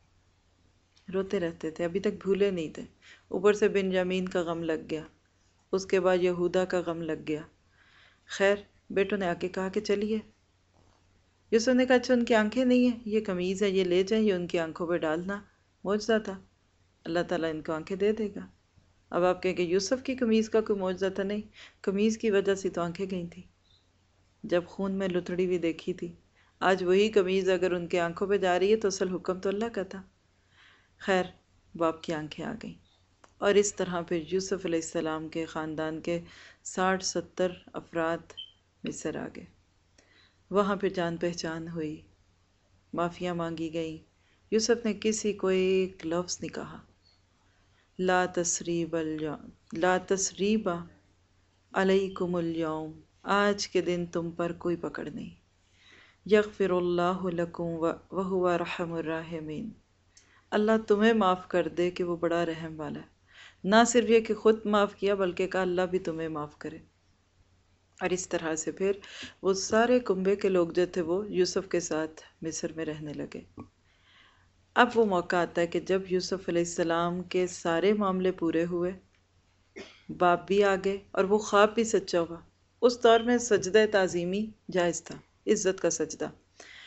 S1: روتے رہتے تھے، ابھی تک بھولے نہیں تھے۔ اوپر سے بنجامین کا غم لگ گیا، اس کے بعد یہودا کا غم لگ گیا۔ خیر بیٹوں نے آ کے کہا کہ چلیے۔ یوسف نے کہا اچھا ان کی آنکھیں نہیں ہیں، یہ قمیض ہے، یہ لے جائیں، یہ ان کی آنکھوں پہ ڈالنا۔ معجزہ تھا، اللہ تعالیٰ ان کو آنکھیں دے دے گا۔ اب آپ کہیں کہ یوسف کی قمیض کا کوئی معجزہ تھا؟ نہیں، قمیض کی وجہ سے تو آنکھیں گئی تھیں، جب خون میں لتڑی ہوئی دیکھی تھی۔ آج وہی قمیض اگر ان کے آنکھوں پہ جا رہی ہے تو اصل حکم تو اللہ کا تھا۔ خیر باپ کی آنکھیں آ گئیں، اور اس طرح پھر یوسف علیہ السلام کے خاندان کے ساٹھ ستر افراد مصر آ گئے۔ وہاں پھر جان پہچان ہوئی، معافیاں مانگی گئیں۔ یوسف نے کسی کو ایک لفظ نہیں کہا، لا تثریب اليوم لا تثریب علیکم اليوم، آج کے دن تم پر کوئی پکڑ نہیں، یغفر اللہ لکم وہو ارحم الراحمین، اللہ تمہیں معاف کر دے کہ وہ بڑا رحم والا ہے۔ نہ صرف یہ کہ خود معاف کیا بلکہ کہا اللہ بھی تمہیں معاف کرے۔ اور اس طرح سے پھر وہ سارے کنبے کے لوگ جو تھے وہ یوسف کے ساتھ مصر میں رہنے لگے۔ اب وہ موقع آتا ہے کہ جب یوسف علیہ السلام کے سارے معاملے پورے ہوئے، باپ بھی آ گئے اور وہ خواب بھی سچا ہوا۔ اس دور میں سجدہ تعظیمی جائز تھا، عزت کا سجدہ،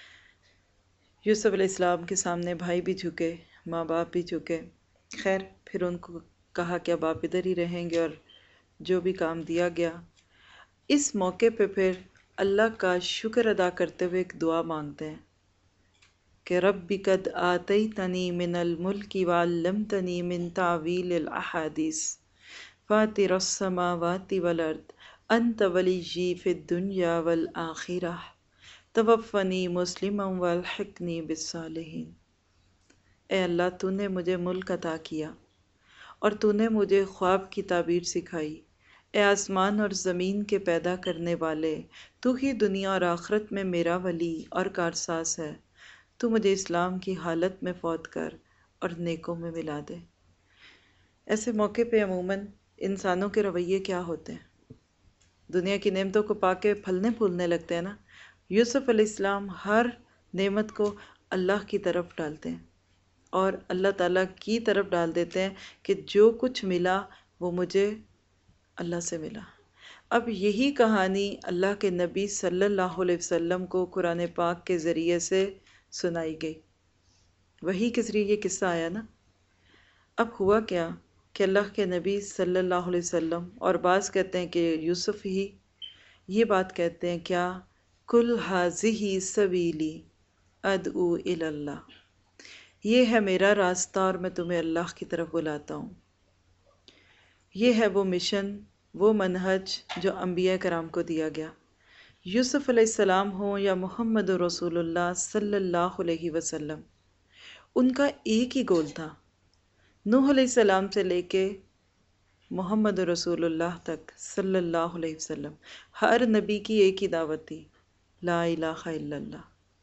S1: یوسف علیہ السلام کے سامنے بھائی بھی جھکے، ماں باپ بھی جھکے۔ خیر پھر ان کو کہا کہ اب آپ ادھر ہی رہیں گے، اور جو بھی کام دیا گیا۔ اس موقع پہ پھر اللہ کا شکر ادا کرتے ہوئے ایک دعا مانگتے ہیں کہ رب قد آتیتنی من الملک وعلمتنی من تعویل الاحادیث فاطر السماوات والارض انت ولیی فی الدنیا والآخرہ توفنی مسلما والحقنی بالصالحین۔ اے اللہ، تو نے مجھے ملک عطا کیا اور تو نے مجھے خواب کی تعبیر سکھائی۔ اے آسمان اور زمین کے پیدا کرنے والے، تو ہی دنیا اور آخرت میں میرا ولی اور کارساز ہے۔ تو مجھے اسلام کی حالت میں فوت کر اور نیکوں میں ملا دے۔ ایسے موقع پہ عموماً انسانوں کے رویے کیا ہوتے ہیں؟ دنیا کی نعمتوں کو پا کے پھلنے پھولنے لگتے ہیں نا۔ یوسف علیہ السلام ہر نعمت کو اللہ کی طرف ڈالتے ہیں اور اللہ تعالیٰ کی طرف ڈال دیتے ہیں کہ جو کچھ ملا وہ مجھے اللہ سے ملا۔ اب یہی کہانی اللہ کے نبی صلی اللہ علیہ وسلم کو قرآن پاک کے ذریعے سے سنائی گئی۔ وحی کے ذریعے یہ قصہ آیا نا۔ اب ہوا کیا کہ اللہ کے نبی صلی اللہ علیہ وسلم، اور بعض کہتے ہیں کہ یوسف ہی یہ بات کہتے ہیں، کیا کل ھذہ سبیلی ادعو الی اللہ، یہ ہے میرا راستہ اور میں تمہیں اللہ کی طرف بلاتا ہوں۔ یہ ہے وہ مشن، وہ منہج جو انبیاء کرام کو دیا گیا، یوسف علیہ السلام ہوں یا محمد رسول اللہ صلی اللہ علیہ وسلم۔ ان کا ایک ہی گول تھا، نوح علیہ السلام سے لے کے محمد رسول اللہ تک صلی اللہ علیہ وسلم، ہر نبی کی ایک ہی دعوت تھی، لا الہ الا اللہ،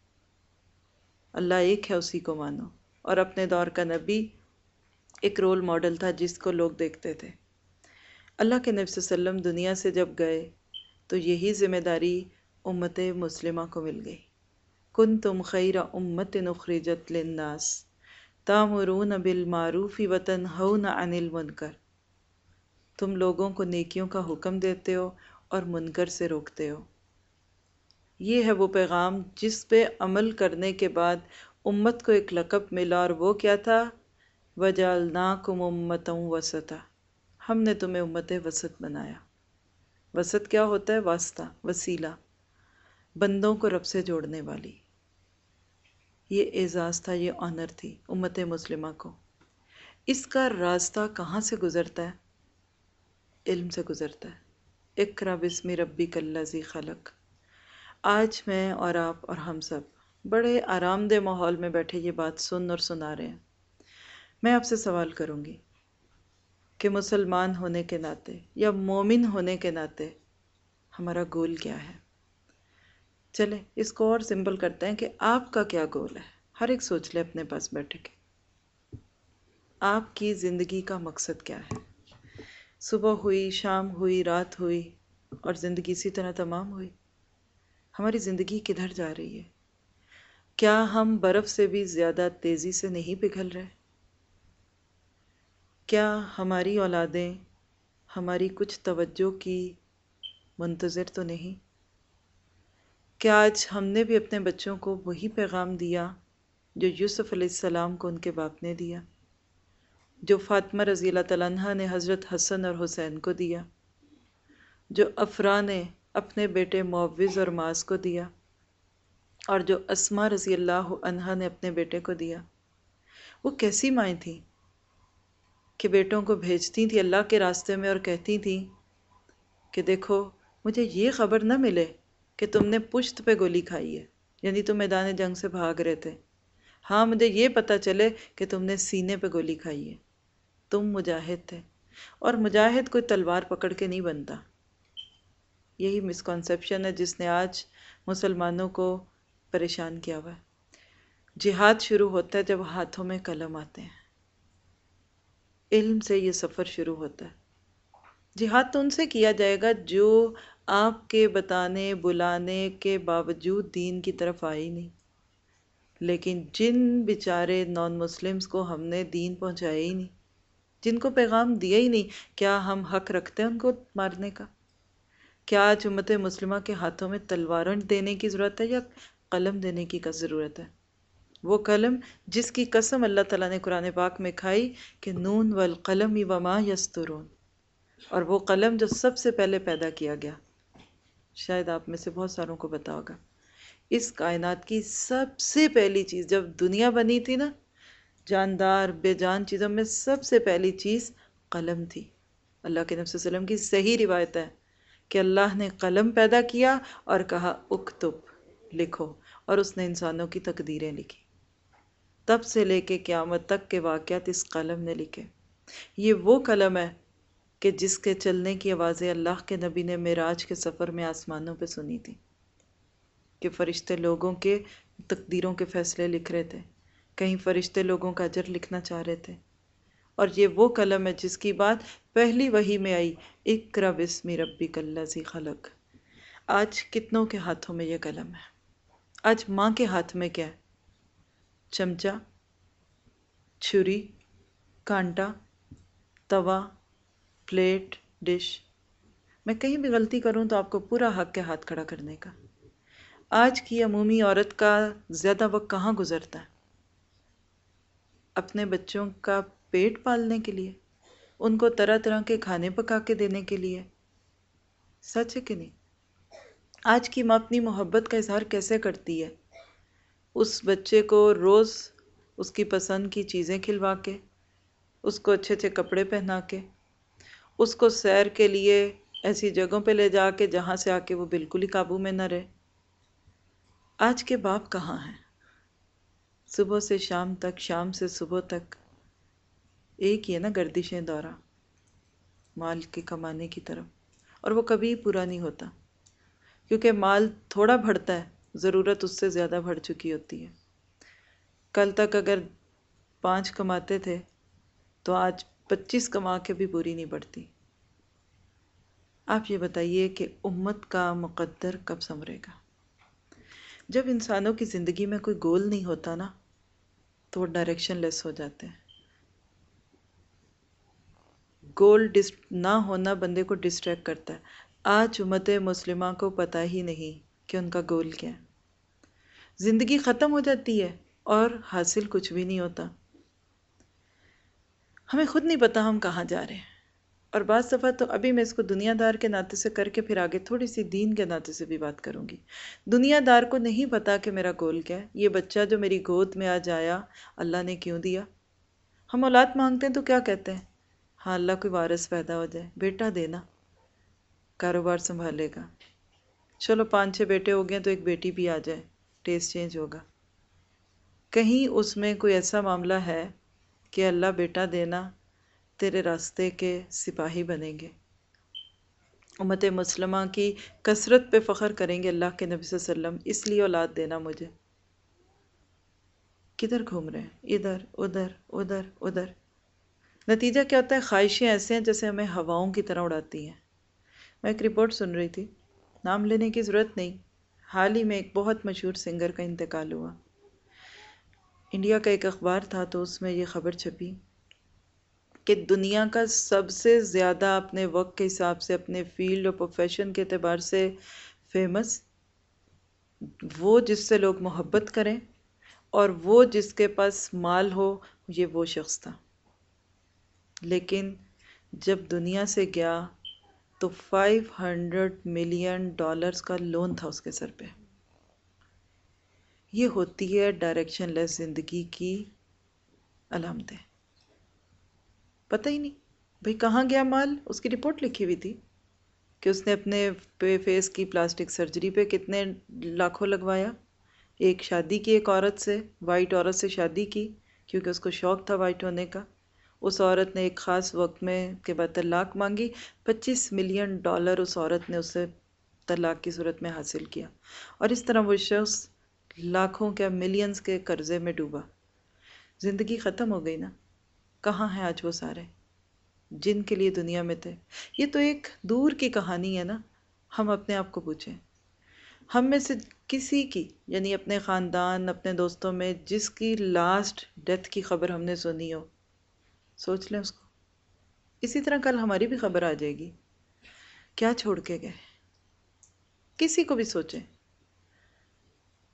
S1: اللہ ایک ہے اسی کو مانو۔ اور اپنے دور کا نبی ایک رول ماڈل تھا جس کو لوگ دیکھتے تھے۔ اللہ کے نبی صلی اللہ علیہ وسلم دنیا سے جب گئے تو یہی ذمہ داری امت مسلمہ کو مل گئی۔ کنتم خیر امت اخرجت للناس تامرون بالمعروف وتنہون عن المنکر، تم لوگوں کو نیکیوں کا حکم دیتے ہو اور منکر سے روکتے ہو۔ یہ ہے وہ پیغام جس پہ عمل کرنے کے بعد امت کو ایک لقب ملا، اور وہ کیا تھا؟ وَجَعَلْنَاكُمْ أُمَّةً وَسَطًا، ہم نے تمہیں امت وسط بنایا۔ وسط کیا ہوتا ہے؟ واسطہ، وسیلہ، بندوں کو رب سے جوڑنے والی۔ یہ اعزاز تھا، یہ آنر تھی امت مسلمہ کو۔ اس کا راستہ کہاں سے گزرتا ہے؟ علم سے گزرتا ہے۔ اقرأ بسم ربک الذی خلق۔ آج میں اور آپ اور ہم سب بڑے آرام دہ ماحول میں بیٹھے یہ بات سن اور سنا رہے ہیں۔ میں آپ سے سوال کروں گی کہ مسلمان ہونے کے ناطے یا مومن ہونے کے ناطے ہمارا گول کیا ہے؟ چلیں اس کو اور سمپل کرتے ہیں کہ آپ کا کیا گول ہے؟ ہر ایک سوچ لے اپنے پاس بیٹھے کے، آپ کی زندگی کا مقصد کیا ہے؟ صبح ہوئی، شام ہوئی، رات ہوئی اور زندگی اسی طرح تمام ہوئی۔ ہماری زندگی کدھر جا رہی ہے؟ کیا ہم برف سے بھی زیادہ تیزی سے نہیں پگھل رہے؟ کیا ہماری اولادیں ہماری کچھ توجہ کی منتظر تو نہیں؟ کیا آج ہم نے بھی اپنے بچوں کو وہی پیغام دیا جو یوسف علیہ السلام کو ان کے باپ نے دیا، جو فاطمہ رضی اللہ تعالیٰ عنہ نے حضرت حسن اور حسین کو دیا، جو افراء نے اپنے بیٹے معوذ اور معاذ کو دیا، اور جو اسماء رضی اللہ عنہا نے اپنے بیٹے کو دیا؟ وہ کیسی مائیں تھیں کہ بیٹوں کو بھیجتی تھیں اللہ کے راستے میں اور کہتی تھیں کہ دیکھو مجھے یہ خبر نہ ملے کہ تم نے پشت پہ گولی کھائی ہے، یعنی تم میدان جنگ سے بھاگ رہے تھے، ہاں مجھے یہ پتہ چلے کہ تم نے سینے پہ گولی کھائی ہے، تم مجاہد تھے۔ اور مجاہد کوئی تلوار پکڑ کے نہیں بنتا۔ یہی مسکنسیپشن ہے جس نے آج مسلمانوں کو پریشان کیا ہوا ہے۔ جہاد شروع ہوتا ہے جب ہاتھوں میں قلم آتے ہیں، علم سے یہ سفر شروع ہوتا ہے۔ جہاد تو ان سے کیا جائے گا جو آپ کے بتانے بلانے کے باوجود دین کی طرف آئے ہی نہیں، لیکن جن بیچارے نان مسلمز کو ہم نے دین پہنچایا ہی نہیں، جن کو پیغام دیا ہی نہیں، کیا ہم حق رکھتے ہیں ان کو مارنے کا؟ کیا آج امت مسلمہ کے ہاتھوں میں تلواریں دینے کی ضرورت ہے یا قلم دینے کی کا ضرورت ہے؟ وہ قلم جس کی قسم اللہ تعالیٰ نے قرآن پاک میں کھائی کہ نون والقلم وما یسطرون، اور وہ قلم جو سب سے پہلے پیدا کیا گیا، شاید آپ میں سے بہت ساروں کو پتا ہوگا، اس کائنات کی سب سے پہلی چیز جب دنیا بنی تھی نا، جاندار بے جان چیزوں میں سب سے پہلی چیز قلم تھی۔ اللہ کے نبی صلی اللہ علیہ وسلم کی صحیح روایت ہے کہ اللہ نے قلم پیدا کیا اور کہا اکتب، لکھو، اور اس نے انسانوں کی تقدیریں لکھی۔ تب سے لے کے قیامت تک کے واقعات اس قلم نے لکھے۔ یہ وہ قلم ہے کہ جس کے چلنے کی آوازیں اللہ کے نبی نے معراج کے سفر میں آسمانوں پہ سنی تھی، کہ فرشتے لوگوں کے تقدیروں کے فیصلے لکھ رہے تھے، کہیں فرشتے لوگوں کا اجر لکھنا چاہ رہے تھے۔ اور یہ وہ قلم ہے جس کی بات پہلی وحی میں آئی، اقرأ بسم ربک الذی خلق۔ آج کتنوں کے ہاتھوں میں یہ قلم ہے؟ آج ماں کے ہاتھ میں کیا ہے؟ چمچہ، چھری، کانٹا، توا، پلیٹ، ڈش۔ میں کہیں بھی غلطی کروں تو آپ کو پورا حق ہے ہاتھ کھڑا کرنے کا۔ آج کی عمومی عورت کا زیادہ وقت کہاں گزرتا ہے؟ اپنے بچوں کا پیٹ پالنے کے لیے، ان کو طرح طرح کے کھانے پکا کے دینے کے لیے۔ سچ ہے کہ نہیں؟ آج کی ماں اپنی محبت کا اظہار کیسے کرتی ہے؟ اس بچے کو روز اس کی پسند کی چیزیں کھلوا کے، اس کو اچھے اچھے کپڑے پہنا کے، اس کو سیر کے لیے ایسی جگہوں پہ لے جا کے جہاں سے آ کے وہ بالکل ہی قابو میں نہ رہے۔ آج کے باپ کہاں ہیں؟ صبح سے شام تک، شام سے صبح تک ایک ہی ہے نا، گردشیں دورہ مال کے کمانے کی طرف، اور وہ کبھی پورا نہیں ہوتا، کیونکہ مال تھوڑا بڑھتا ہے، ضرورت اس سے زیادہ بڑھ چکی ہوتی ہے۔ کل تک اگر پانچ کماتے تھے تو آج پچیس کما کے بھی پوری نہیں پڑتی۔ آپ یہ بتائیے کہ امت کا مقدر کب سنورے گا؟ جب انسانوں کی زندگی میں کوئی گول نہیں ہوتا نا، تو وہ ڈائریکشن لیس ہو جاتے ہیں۔ گول نہ ہونا بندے کو ڈسٹریکٹ کرتا ہے۔ آج امت مسلمہ کو پتہ ہی نہیں کہ ان کا گول کیا ہے۔ زندگی ختم ہو جاتی ہے اور حاصل کچھ بھی نہیں ہوتا۔ ہمیں خود نہیں پتا ہم کہاں جا رہے ہیں۔ اور بعض دفعہ تو ابھی میں اس کو دنیا دار کے ناطے سے کر کے پھر آگے تھوڑی سی دین کے ناطے سے بھی بات کروں گی۔ دنیا دار کو نہیں پتا کہ میرا گول کیا ہے۔ یہ بچہ جو میری گود میں آج آیا، اللہ نے کیوں دیا؟ ہم اولاد مانگتے ہیں تو کیا کہتے ہیں؟ ہاں اللہ کوئی وارث پیدا ہو جائے، بیٹا دینا، کاروبار سنبھالے گا۔ چلو پانچ چھ بیٹے ہو گئے تو ایک بیٹی بھی آ جائے، ٹیسٹ چینج ہوگا۔ کہیں اس میں کوئی ایسا معاملہ ہے کہ اللہ بیٹا دینا تیرے راستے کے سپاہی بنیں گے، امت مسلمہ کی کثرت پہ فخر کریں گے اللہ کے نبی صلی اللہ علیہ وسلم اس لیے اولاد دینا مجھے؟ کدھر گھوم رہے ہیں؟ ادھر ادھر ادھر ادھر۔ نتیجہ کیا ہوتا ہے؟ خواہشیں ایسے ہیں جیسے ہمیں ہواؤں کی طرح اڑاتی ہیں۔ میں ایک رپورٹ سن رہی تھی، نام لینے کی ضرورت نہیں، حال ہی میں ایک بہت مشہور سنگر کا انتقال ہوا۔ انڈیا کا ایک اخبار تھا تو اس میں یہ خبر چھپی کہ دنیا کا سب سے زیادہ اپنے وقت کے حساب سے، اپنے فیلڈ اور پروفیشن کے اعتبار سے فیمس، وہ جس سے لوگ محبت کریں اور وہ جس کے پاس مال ہو، یہ وہ شخص تھا۔ لیکن جب دنیا سے گیا تو فائیو ہنڈریڈ ملین ڈالرز کا لون تھا اس کے سر پہ۔ یہ ہوتی ہے ڈائریکشن لیس زندگی کی علامتیں۔ پتہ ہی نہیں بھئی کہاں گیا مال۔ اس کی رپورٹ لکھی ہوئی تھی کہ اس نے اپنے فیس کی پلاسٹک سرجری پہ کتنے لاکھوں لگوایا۔ ایک شادی کی، ایک عورت سے، وائٹ عورت سے شادی کی کیونکہ اس کو شوق تھا وائٹ ہونے کا۔ اس عورت نے ایک خاص وقت میں کے بعد طلاق مانگی، پچیس ملین ڈالر اس عورت نے اسے طلاق کی صورت میں حاصل کیا، اور اس طرح وہ شخص لاکھوں کیا ملینز کے قرضے میں ڈوبا۔ زندگی ختم ہو گئی نا۔ کہاں ہیں آج وہ سارے جن کے لیے دنیا میں تھے؟ یہ تو ایک دور کی کہانی ہے نا۔ ہم اپنے آپ کو پوچھیں، ہم میں سے کسی کی، یعنی اپنے خاندان، اپنے دوستوں میں جس کی لاسٹ ڈیتھ کی خبر ہم نے سنی ہو، سوچ لیں اس کو۔ اسی طرح کل ہماری بھی خبر آ جائے گی، کیا چھوڑ کے گئے؟ کسی کو بھی سوچیں۔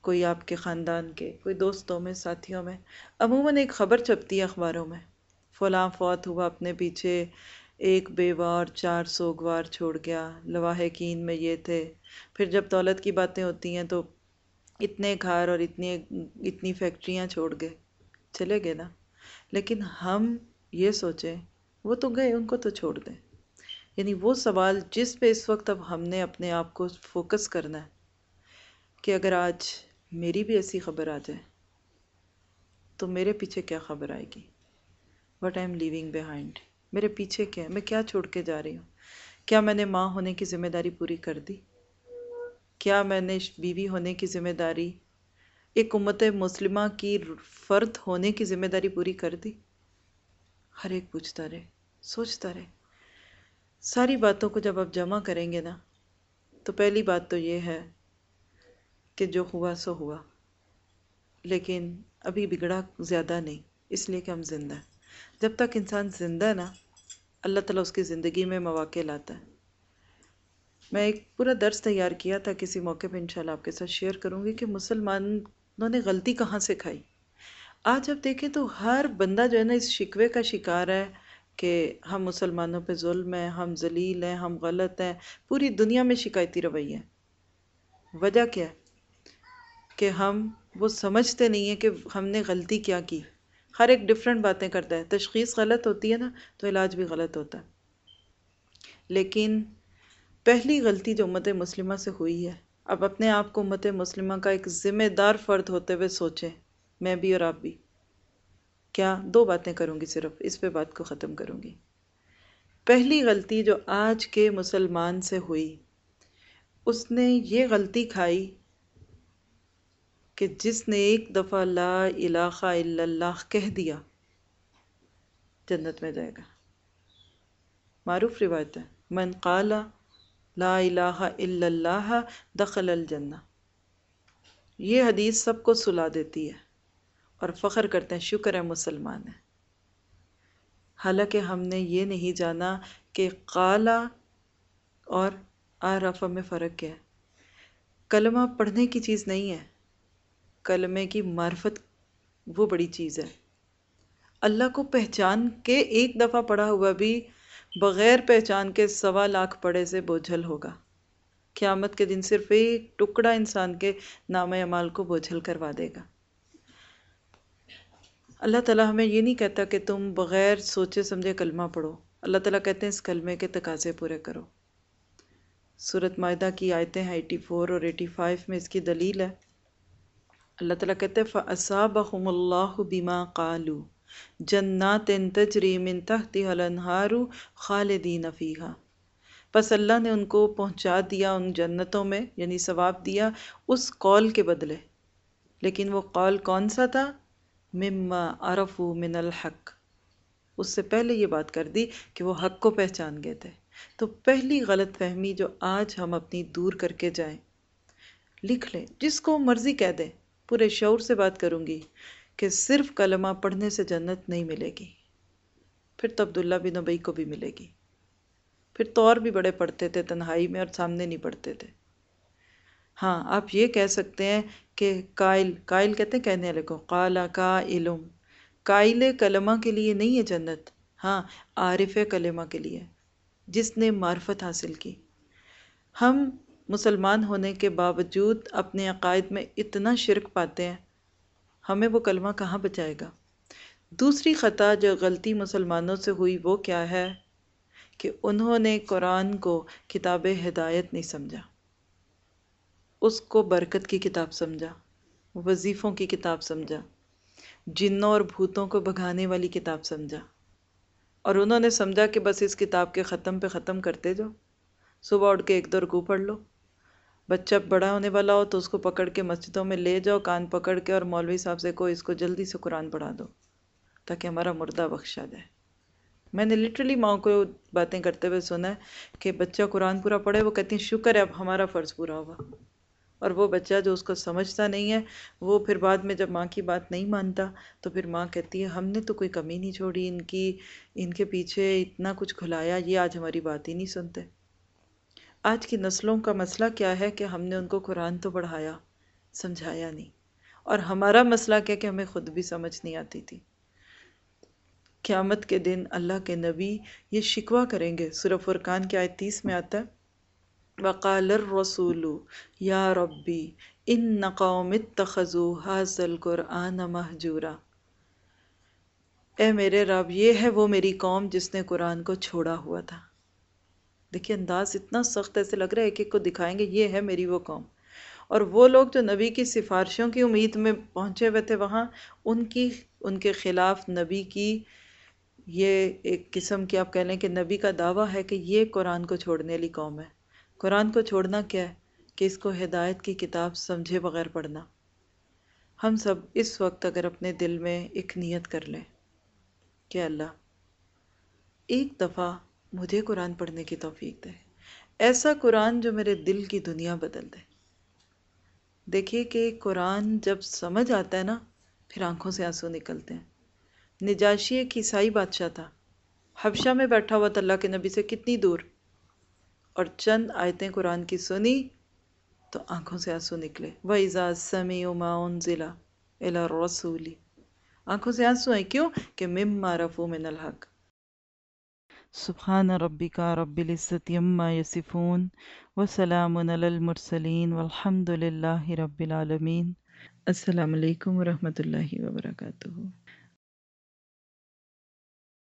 S1: کوئی آپ کے خاندان کے، کوئی دوستوں میں، ساتھیوں میں، عموماً ایک خبر چھپتی ہے اخباروں میں، فلاں فوت ہوا، اپنے پیچھے ایک بیوہ اور چار سوگوار چھوڑ گیا، لواحقین میں یہ تھے۔ پھر جب دولت کی باتیں ہوتی ہیں تو اتنے گھر اور اتنی اتنی فیکٹریاں چھوڑ گئے، چلے گئے نا۔ لیکن ہم یہ سوچیں وہ تو گئے، ان کو تو چھوڑ دیں۔ یعنی وہ سوال جس پہ اس وقت اب ہم نے اپنے آپ کو فوکس کرنا ہے کہ اگر آج میری بھی ایسی خبر آ جائے تو میرے پیچھے کیا خبر آئے گی، what I'm living behind, میرے پیچھے کیا ہے، میں کیا چھوڑ کے جا رہی ہوں۔ کیا میں نے ماں ہونے کی ذمہ داری پوری کر دی؟ کیا میں نے بیوی ہونے کی ذمہ داری، ایک امت مسلمہ کی فرد ہونے کی ذمہ داری پوری کر دی؟ ہر ایک پوچھتا رہے، سوچتا رہے۔ ساری باتوں کو جب آپ جمع کریں گے نا تو پہلی بات تو یہ ہے کہ جو ہوا سو ہوا، لیکن ابھی بگڑا زیادہ نہیں، اس لیے کہ ہم زندہ ہیں۔ جب تک انسان زندہ ہے نا، اللہ تعالیٰ اس کی زندگی میں مواقع لاتا ہے۔ میں ایک پورا درس تیار کیا تھا، کسی موقع پہ انشاءاللہ آپ کے ساتھ شیئر کروں گی کہ مسلمانوں نے غلطی کہاں سے کھائی۔ آج آپ دیکھیں تو ہر بندہ جو ہے نا اس شکوے کا شکار ہے کہ ہم مسلمانوں پہ ظلم ہے، ہم ذلیل ہیں، ہم غلط ہیں۔ پوری دنیا میں شکایتی رویہ ہے۔ وجہ کیا ہے کہ ہم وہ سمجھتے نہیں ہیں کہ ہم نے غلطی کیا کی۔ ہر ایک ڈیفرنٹ باتیں کرتا ہے، تشخیص غلط ہوتی ہے نا تو علاج بھی غلط ہوتا ہے۔ لیکن پہلی غلطی جو امت مسلمہ سے ہوئی ہے، اب اپنے آپ کو امت مسلمہ کا ایک ذمہ دار فرد ہوتے ہوئے سوچیں، میں بھی اور آپ بھی۔ کیا دو باتیں کروں گی، صرف اس پہ بات کو ختم کروں گی۔ پہلی غلطی جو آج کے مسلمان سے ہوئی، اس نے یہ غلطی کھائی کہ جس نے ایک دفعہ لا الہ الا اللہ کہہ دیا جنت میں جائے گا۔ معروف روایت ہے، من قال لا الہ الا اللہ دخل الجنہ۔ یہ حدیث سب کو سلا دیتی ہے اور فخر کرتے ہیں شکر ہے مسلمان ہے۔ حالانکہ ہم نے یہ نہیں جانا کہ قالا اور عرف میں فرق کیا ہے۔ کلمہ پڑھنے کی چیز نہیں ہے، کلمے کی معرفت وہ بڑی چیز ہے۔ اللہ کو پہچان کے ایک دفعہ پڑھا ہوا بھی بغیر پہچان کے سوا لاکھ پڑھے سے بوجھل ہوگا۔ قیامت کے دن صرف ایک ٹکڑا انسان کے نام اعمال کو بوجھل کروا دے گا۔ اللہ تعالیٰ ہمیں یہ نہیں کہتا کہ تم بغیر سوچے سمجھے کلمہ پڑھو، اللہ تعالیٰ کہتے ہیں اس کلمے کے تقاضے پورے کرو۔ سورۃ مائدہ کی آیتیں ہیں اٹھاسی اور پچاسی میں اس کی دلیل ہے۔ اللہ تعالیٰ کہتے ہیں فَأَصَابَهُمُ اللَّهُ بِمَا قَالُوا جَنَّاتٍ تَجْرِي مِن تَحْتِهَا الْأَنْهَارُ خَالِدِينَ فِيهَا، پس اللہ نے ان کو پہنچا دیا ان جنتوں میں، یعنی ثواب دیا اس قول کے بدلے۔ لیکن وہ قول کون سا تھا؟ مما عرفوا من الحق، اس سے پہلے یہ بات کر دی کہ وہ حق کو پہچان گئے تھے۔ تو پہلی غلط فہمی جو آج ہم اپنی دور کر کے جائیں، لکھ لیں، جس کو مرضی کہہ دیں، پورے شعور سے بات کروں گی کہ صرف کلمہ پڑھنے سے جنت نہیں ملے گی، پھر تو عبداللہ بن ابی کو بھی ملے گی، پھر تو اور بھی بڑے پڑھتے تھے تنہائی میں اور سامنے نہیں پڑھتے تھے۔ ہاں آپ یہ کہہ سکتے ہیں کہ قائل، قائل کہتے ہیں کہنے والے کو، قال قائلم، قائل کلمہ کے لیے نہیں ہے جنت، ہاں عارف کلمہ کے لیے، جس نے معرفت حاصل کی۔ ہم مسلمان ہونے کے باوجود اپنے عقائد میں اتنا شرک پاتے ہیں، ہمیں وہ کلمہ کہاں بچائے گا؟ دوسری خطا جو غلطی مسلمانوں سے ہوئی وہ کیا ہے کہ انہوں نے قرآن کو کتاب ہدایت نہیں سمجھا، اس کو برکت کی کتاب سمجھا، وظیفوں کی کتاب سمجھا، جنوں اور بھوتوں کو بھگانے والی کتاب سمجھا، اور انہوں نے سمجھا کہ بس اس کتاب کے ختم پہ ختم کرتے جاؤ، صبح اٹھ کے ایک دو رکوع پڑھ لو، بچہ بڑا ہونے والا ہو تو اس کو پکڑ کے مسجدوں میں لے جاؤ، کان پکڑ کے، اور مولوی صاحب سے کو اس کو جلدی سے قرآن پڑھا دو تاکہ ہمارا مردہ بخشا جائے۔ میں نے لٹرلی ماں کو باتیں کرتے ہوئے سنا ہے کہ بچہ قرآن پورا پڑھے، وہ کہتی ہیں شکر ہے اب ہمارا فرض پورا ہوا، اور وہ بچہ جو اس کو سمجھتا نہیں ہے وہ پھر بعد میں جب ماں کی بات نہیں مانتا تو پھر ماں کہتی ہے ہم نے تو کوئی کمی نہیں چھوڑی، ان کی ان کے پیچھے اتنا کچھ کھلایا، یہ آج ہماری بات ہی نہیں سنتے۔ آج کی نسلوں کا مسئلہ کیا ہے کہ ہم نے ان کو قرآن تو پڑھایا سمجھایا نہیں۔ اور ہمارا مسئلہ کیا کہ ہمیں خود بھی سمجھ نہیں آتی تھی۔ قیامت کے دن اللہ کے نبی یہ شکوہ کریں گے۔ سورہ فرقان کی آیت تیس میں آتا ہے وَقَالَ الرَّسُولُ يَا رَبِّ إِنَّ قَوْمِ اتَّخَذُوا هَذَا الْقُرْآنَ مَهْجُورًا، اے میرے رب یہ ہے وہ میری قوم جس نے قرآن کو چھوڑا ہوا تھا۔ دیکھیے انداز اتنا سخت، ایسے لگ رہا ہے ایک ایک کو دکھائیں گے یہ ہے میری وہ قوم۔ اور وہ لوگ جو نبی کی سفارشوں کی امید میں پہنچے ہوئے تھے وہاں، ان کی ان کے خلاف نبی کی یہ ایک قسم کی آپ کہہ لیں کہ نبی کا دعویٰ ہے کہ یہ قرآن کو چھوڑنے والی قوم ہے۔ قرآن کو چھوڑنا کیا ہے کہ اس کو ہدایت کی کتاب سمجھے بغیر پڑھنا۔ ہم سب اس وقت اگر اپنے دل میں ایک نیت کر لیں کہ اللہ ایک دفعہ مجھے قرآن پڑھنے کی توفیق دے، ایسا قرآن جو میرے دل کی دنیا بدل دے۔ دیکھیے کہ قرآن جب سمجھ آتا ہے نا پھر آنکھوں سے آنسو نکلتے ہیں۔ نجاشی ایک عیسائی بادشاہ تھا، حبشہ میں بیٹھا ہوا تھا اللہ کے نبی سے کتنی دور، اور چند آیتیں قرآن کی سنی تو آنکھوں سے آنسو نکلے۔ وَإِذَا سَمِعُوا مَا أُنزِلَ إِلَى الرَّسُولِ، آنکھوں سے آنسو ہیں، کیوں کہ مما رفو من الحق۔ سبحان ربک رب العزت عما یصفون وسلام علی المرسلین والحمد للہ رب العالمین۔ السلام علیکم ورحمۃ اللہ وبرکاتہ۔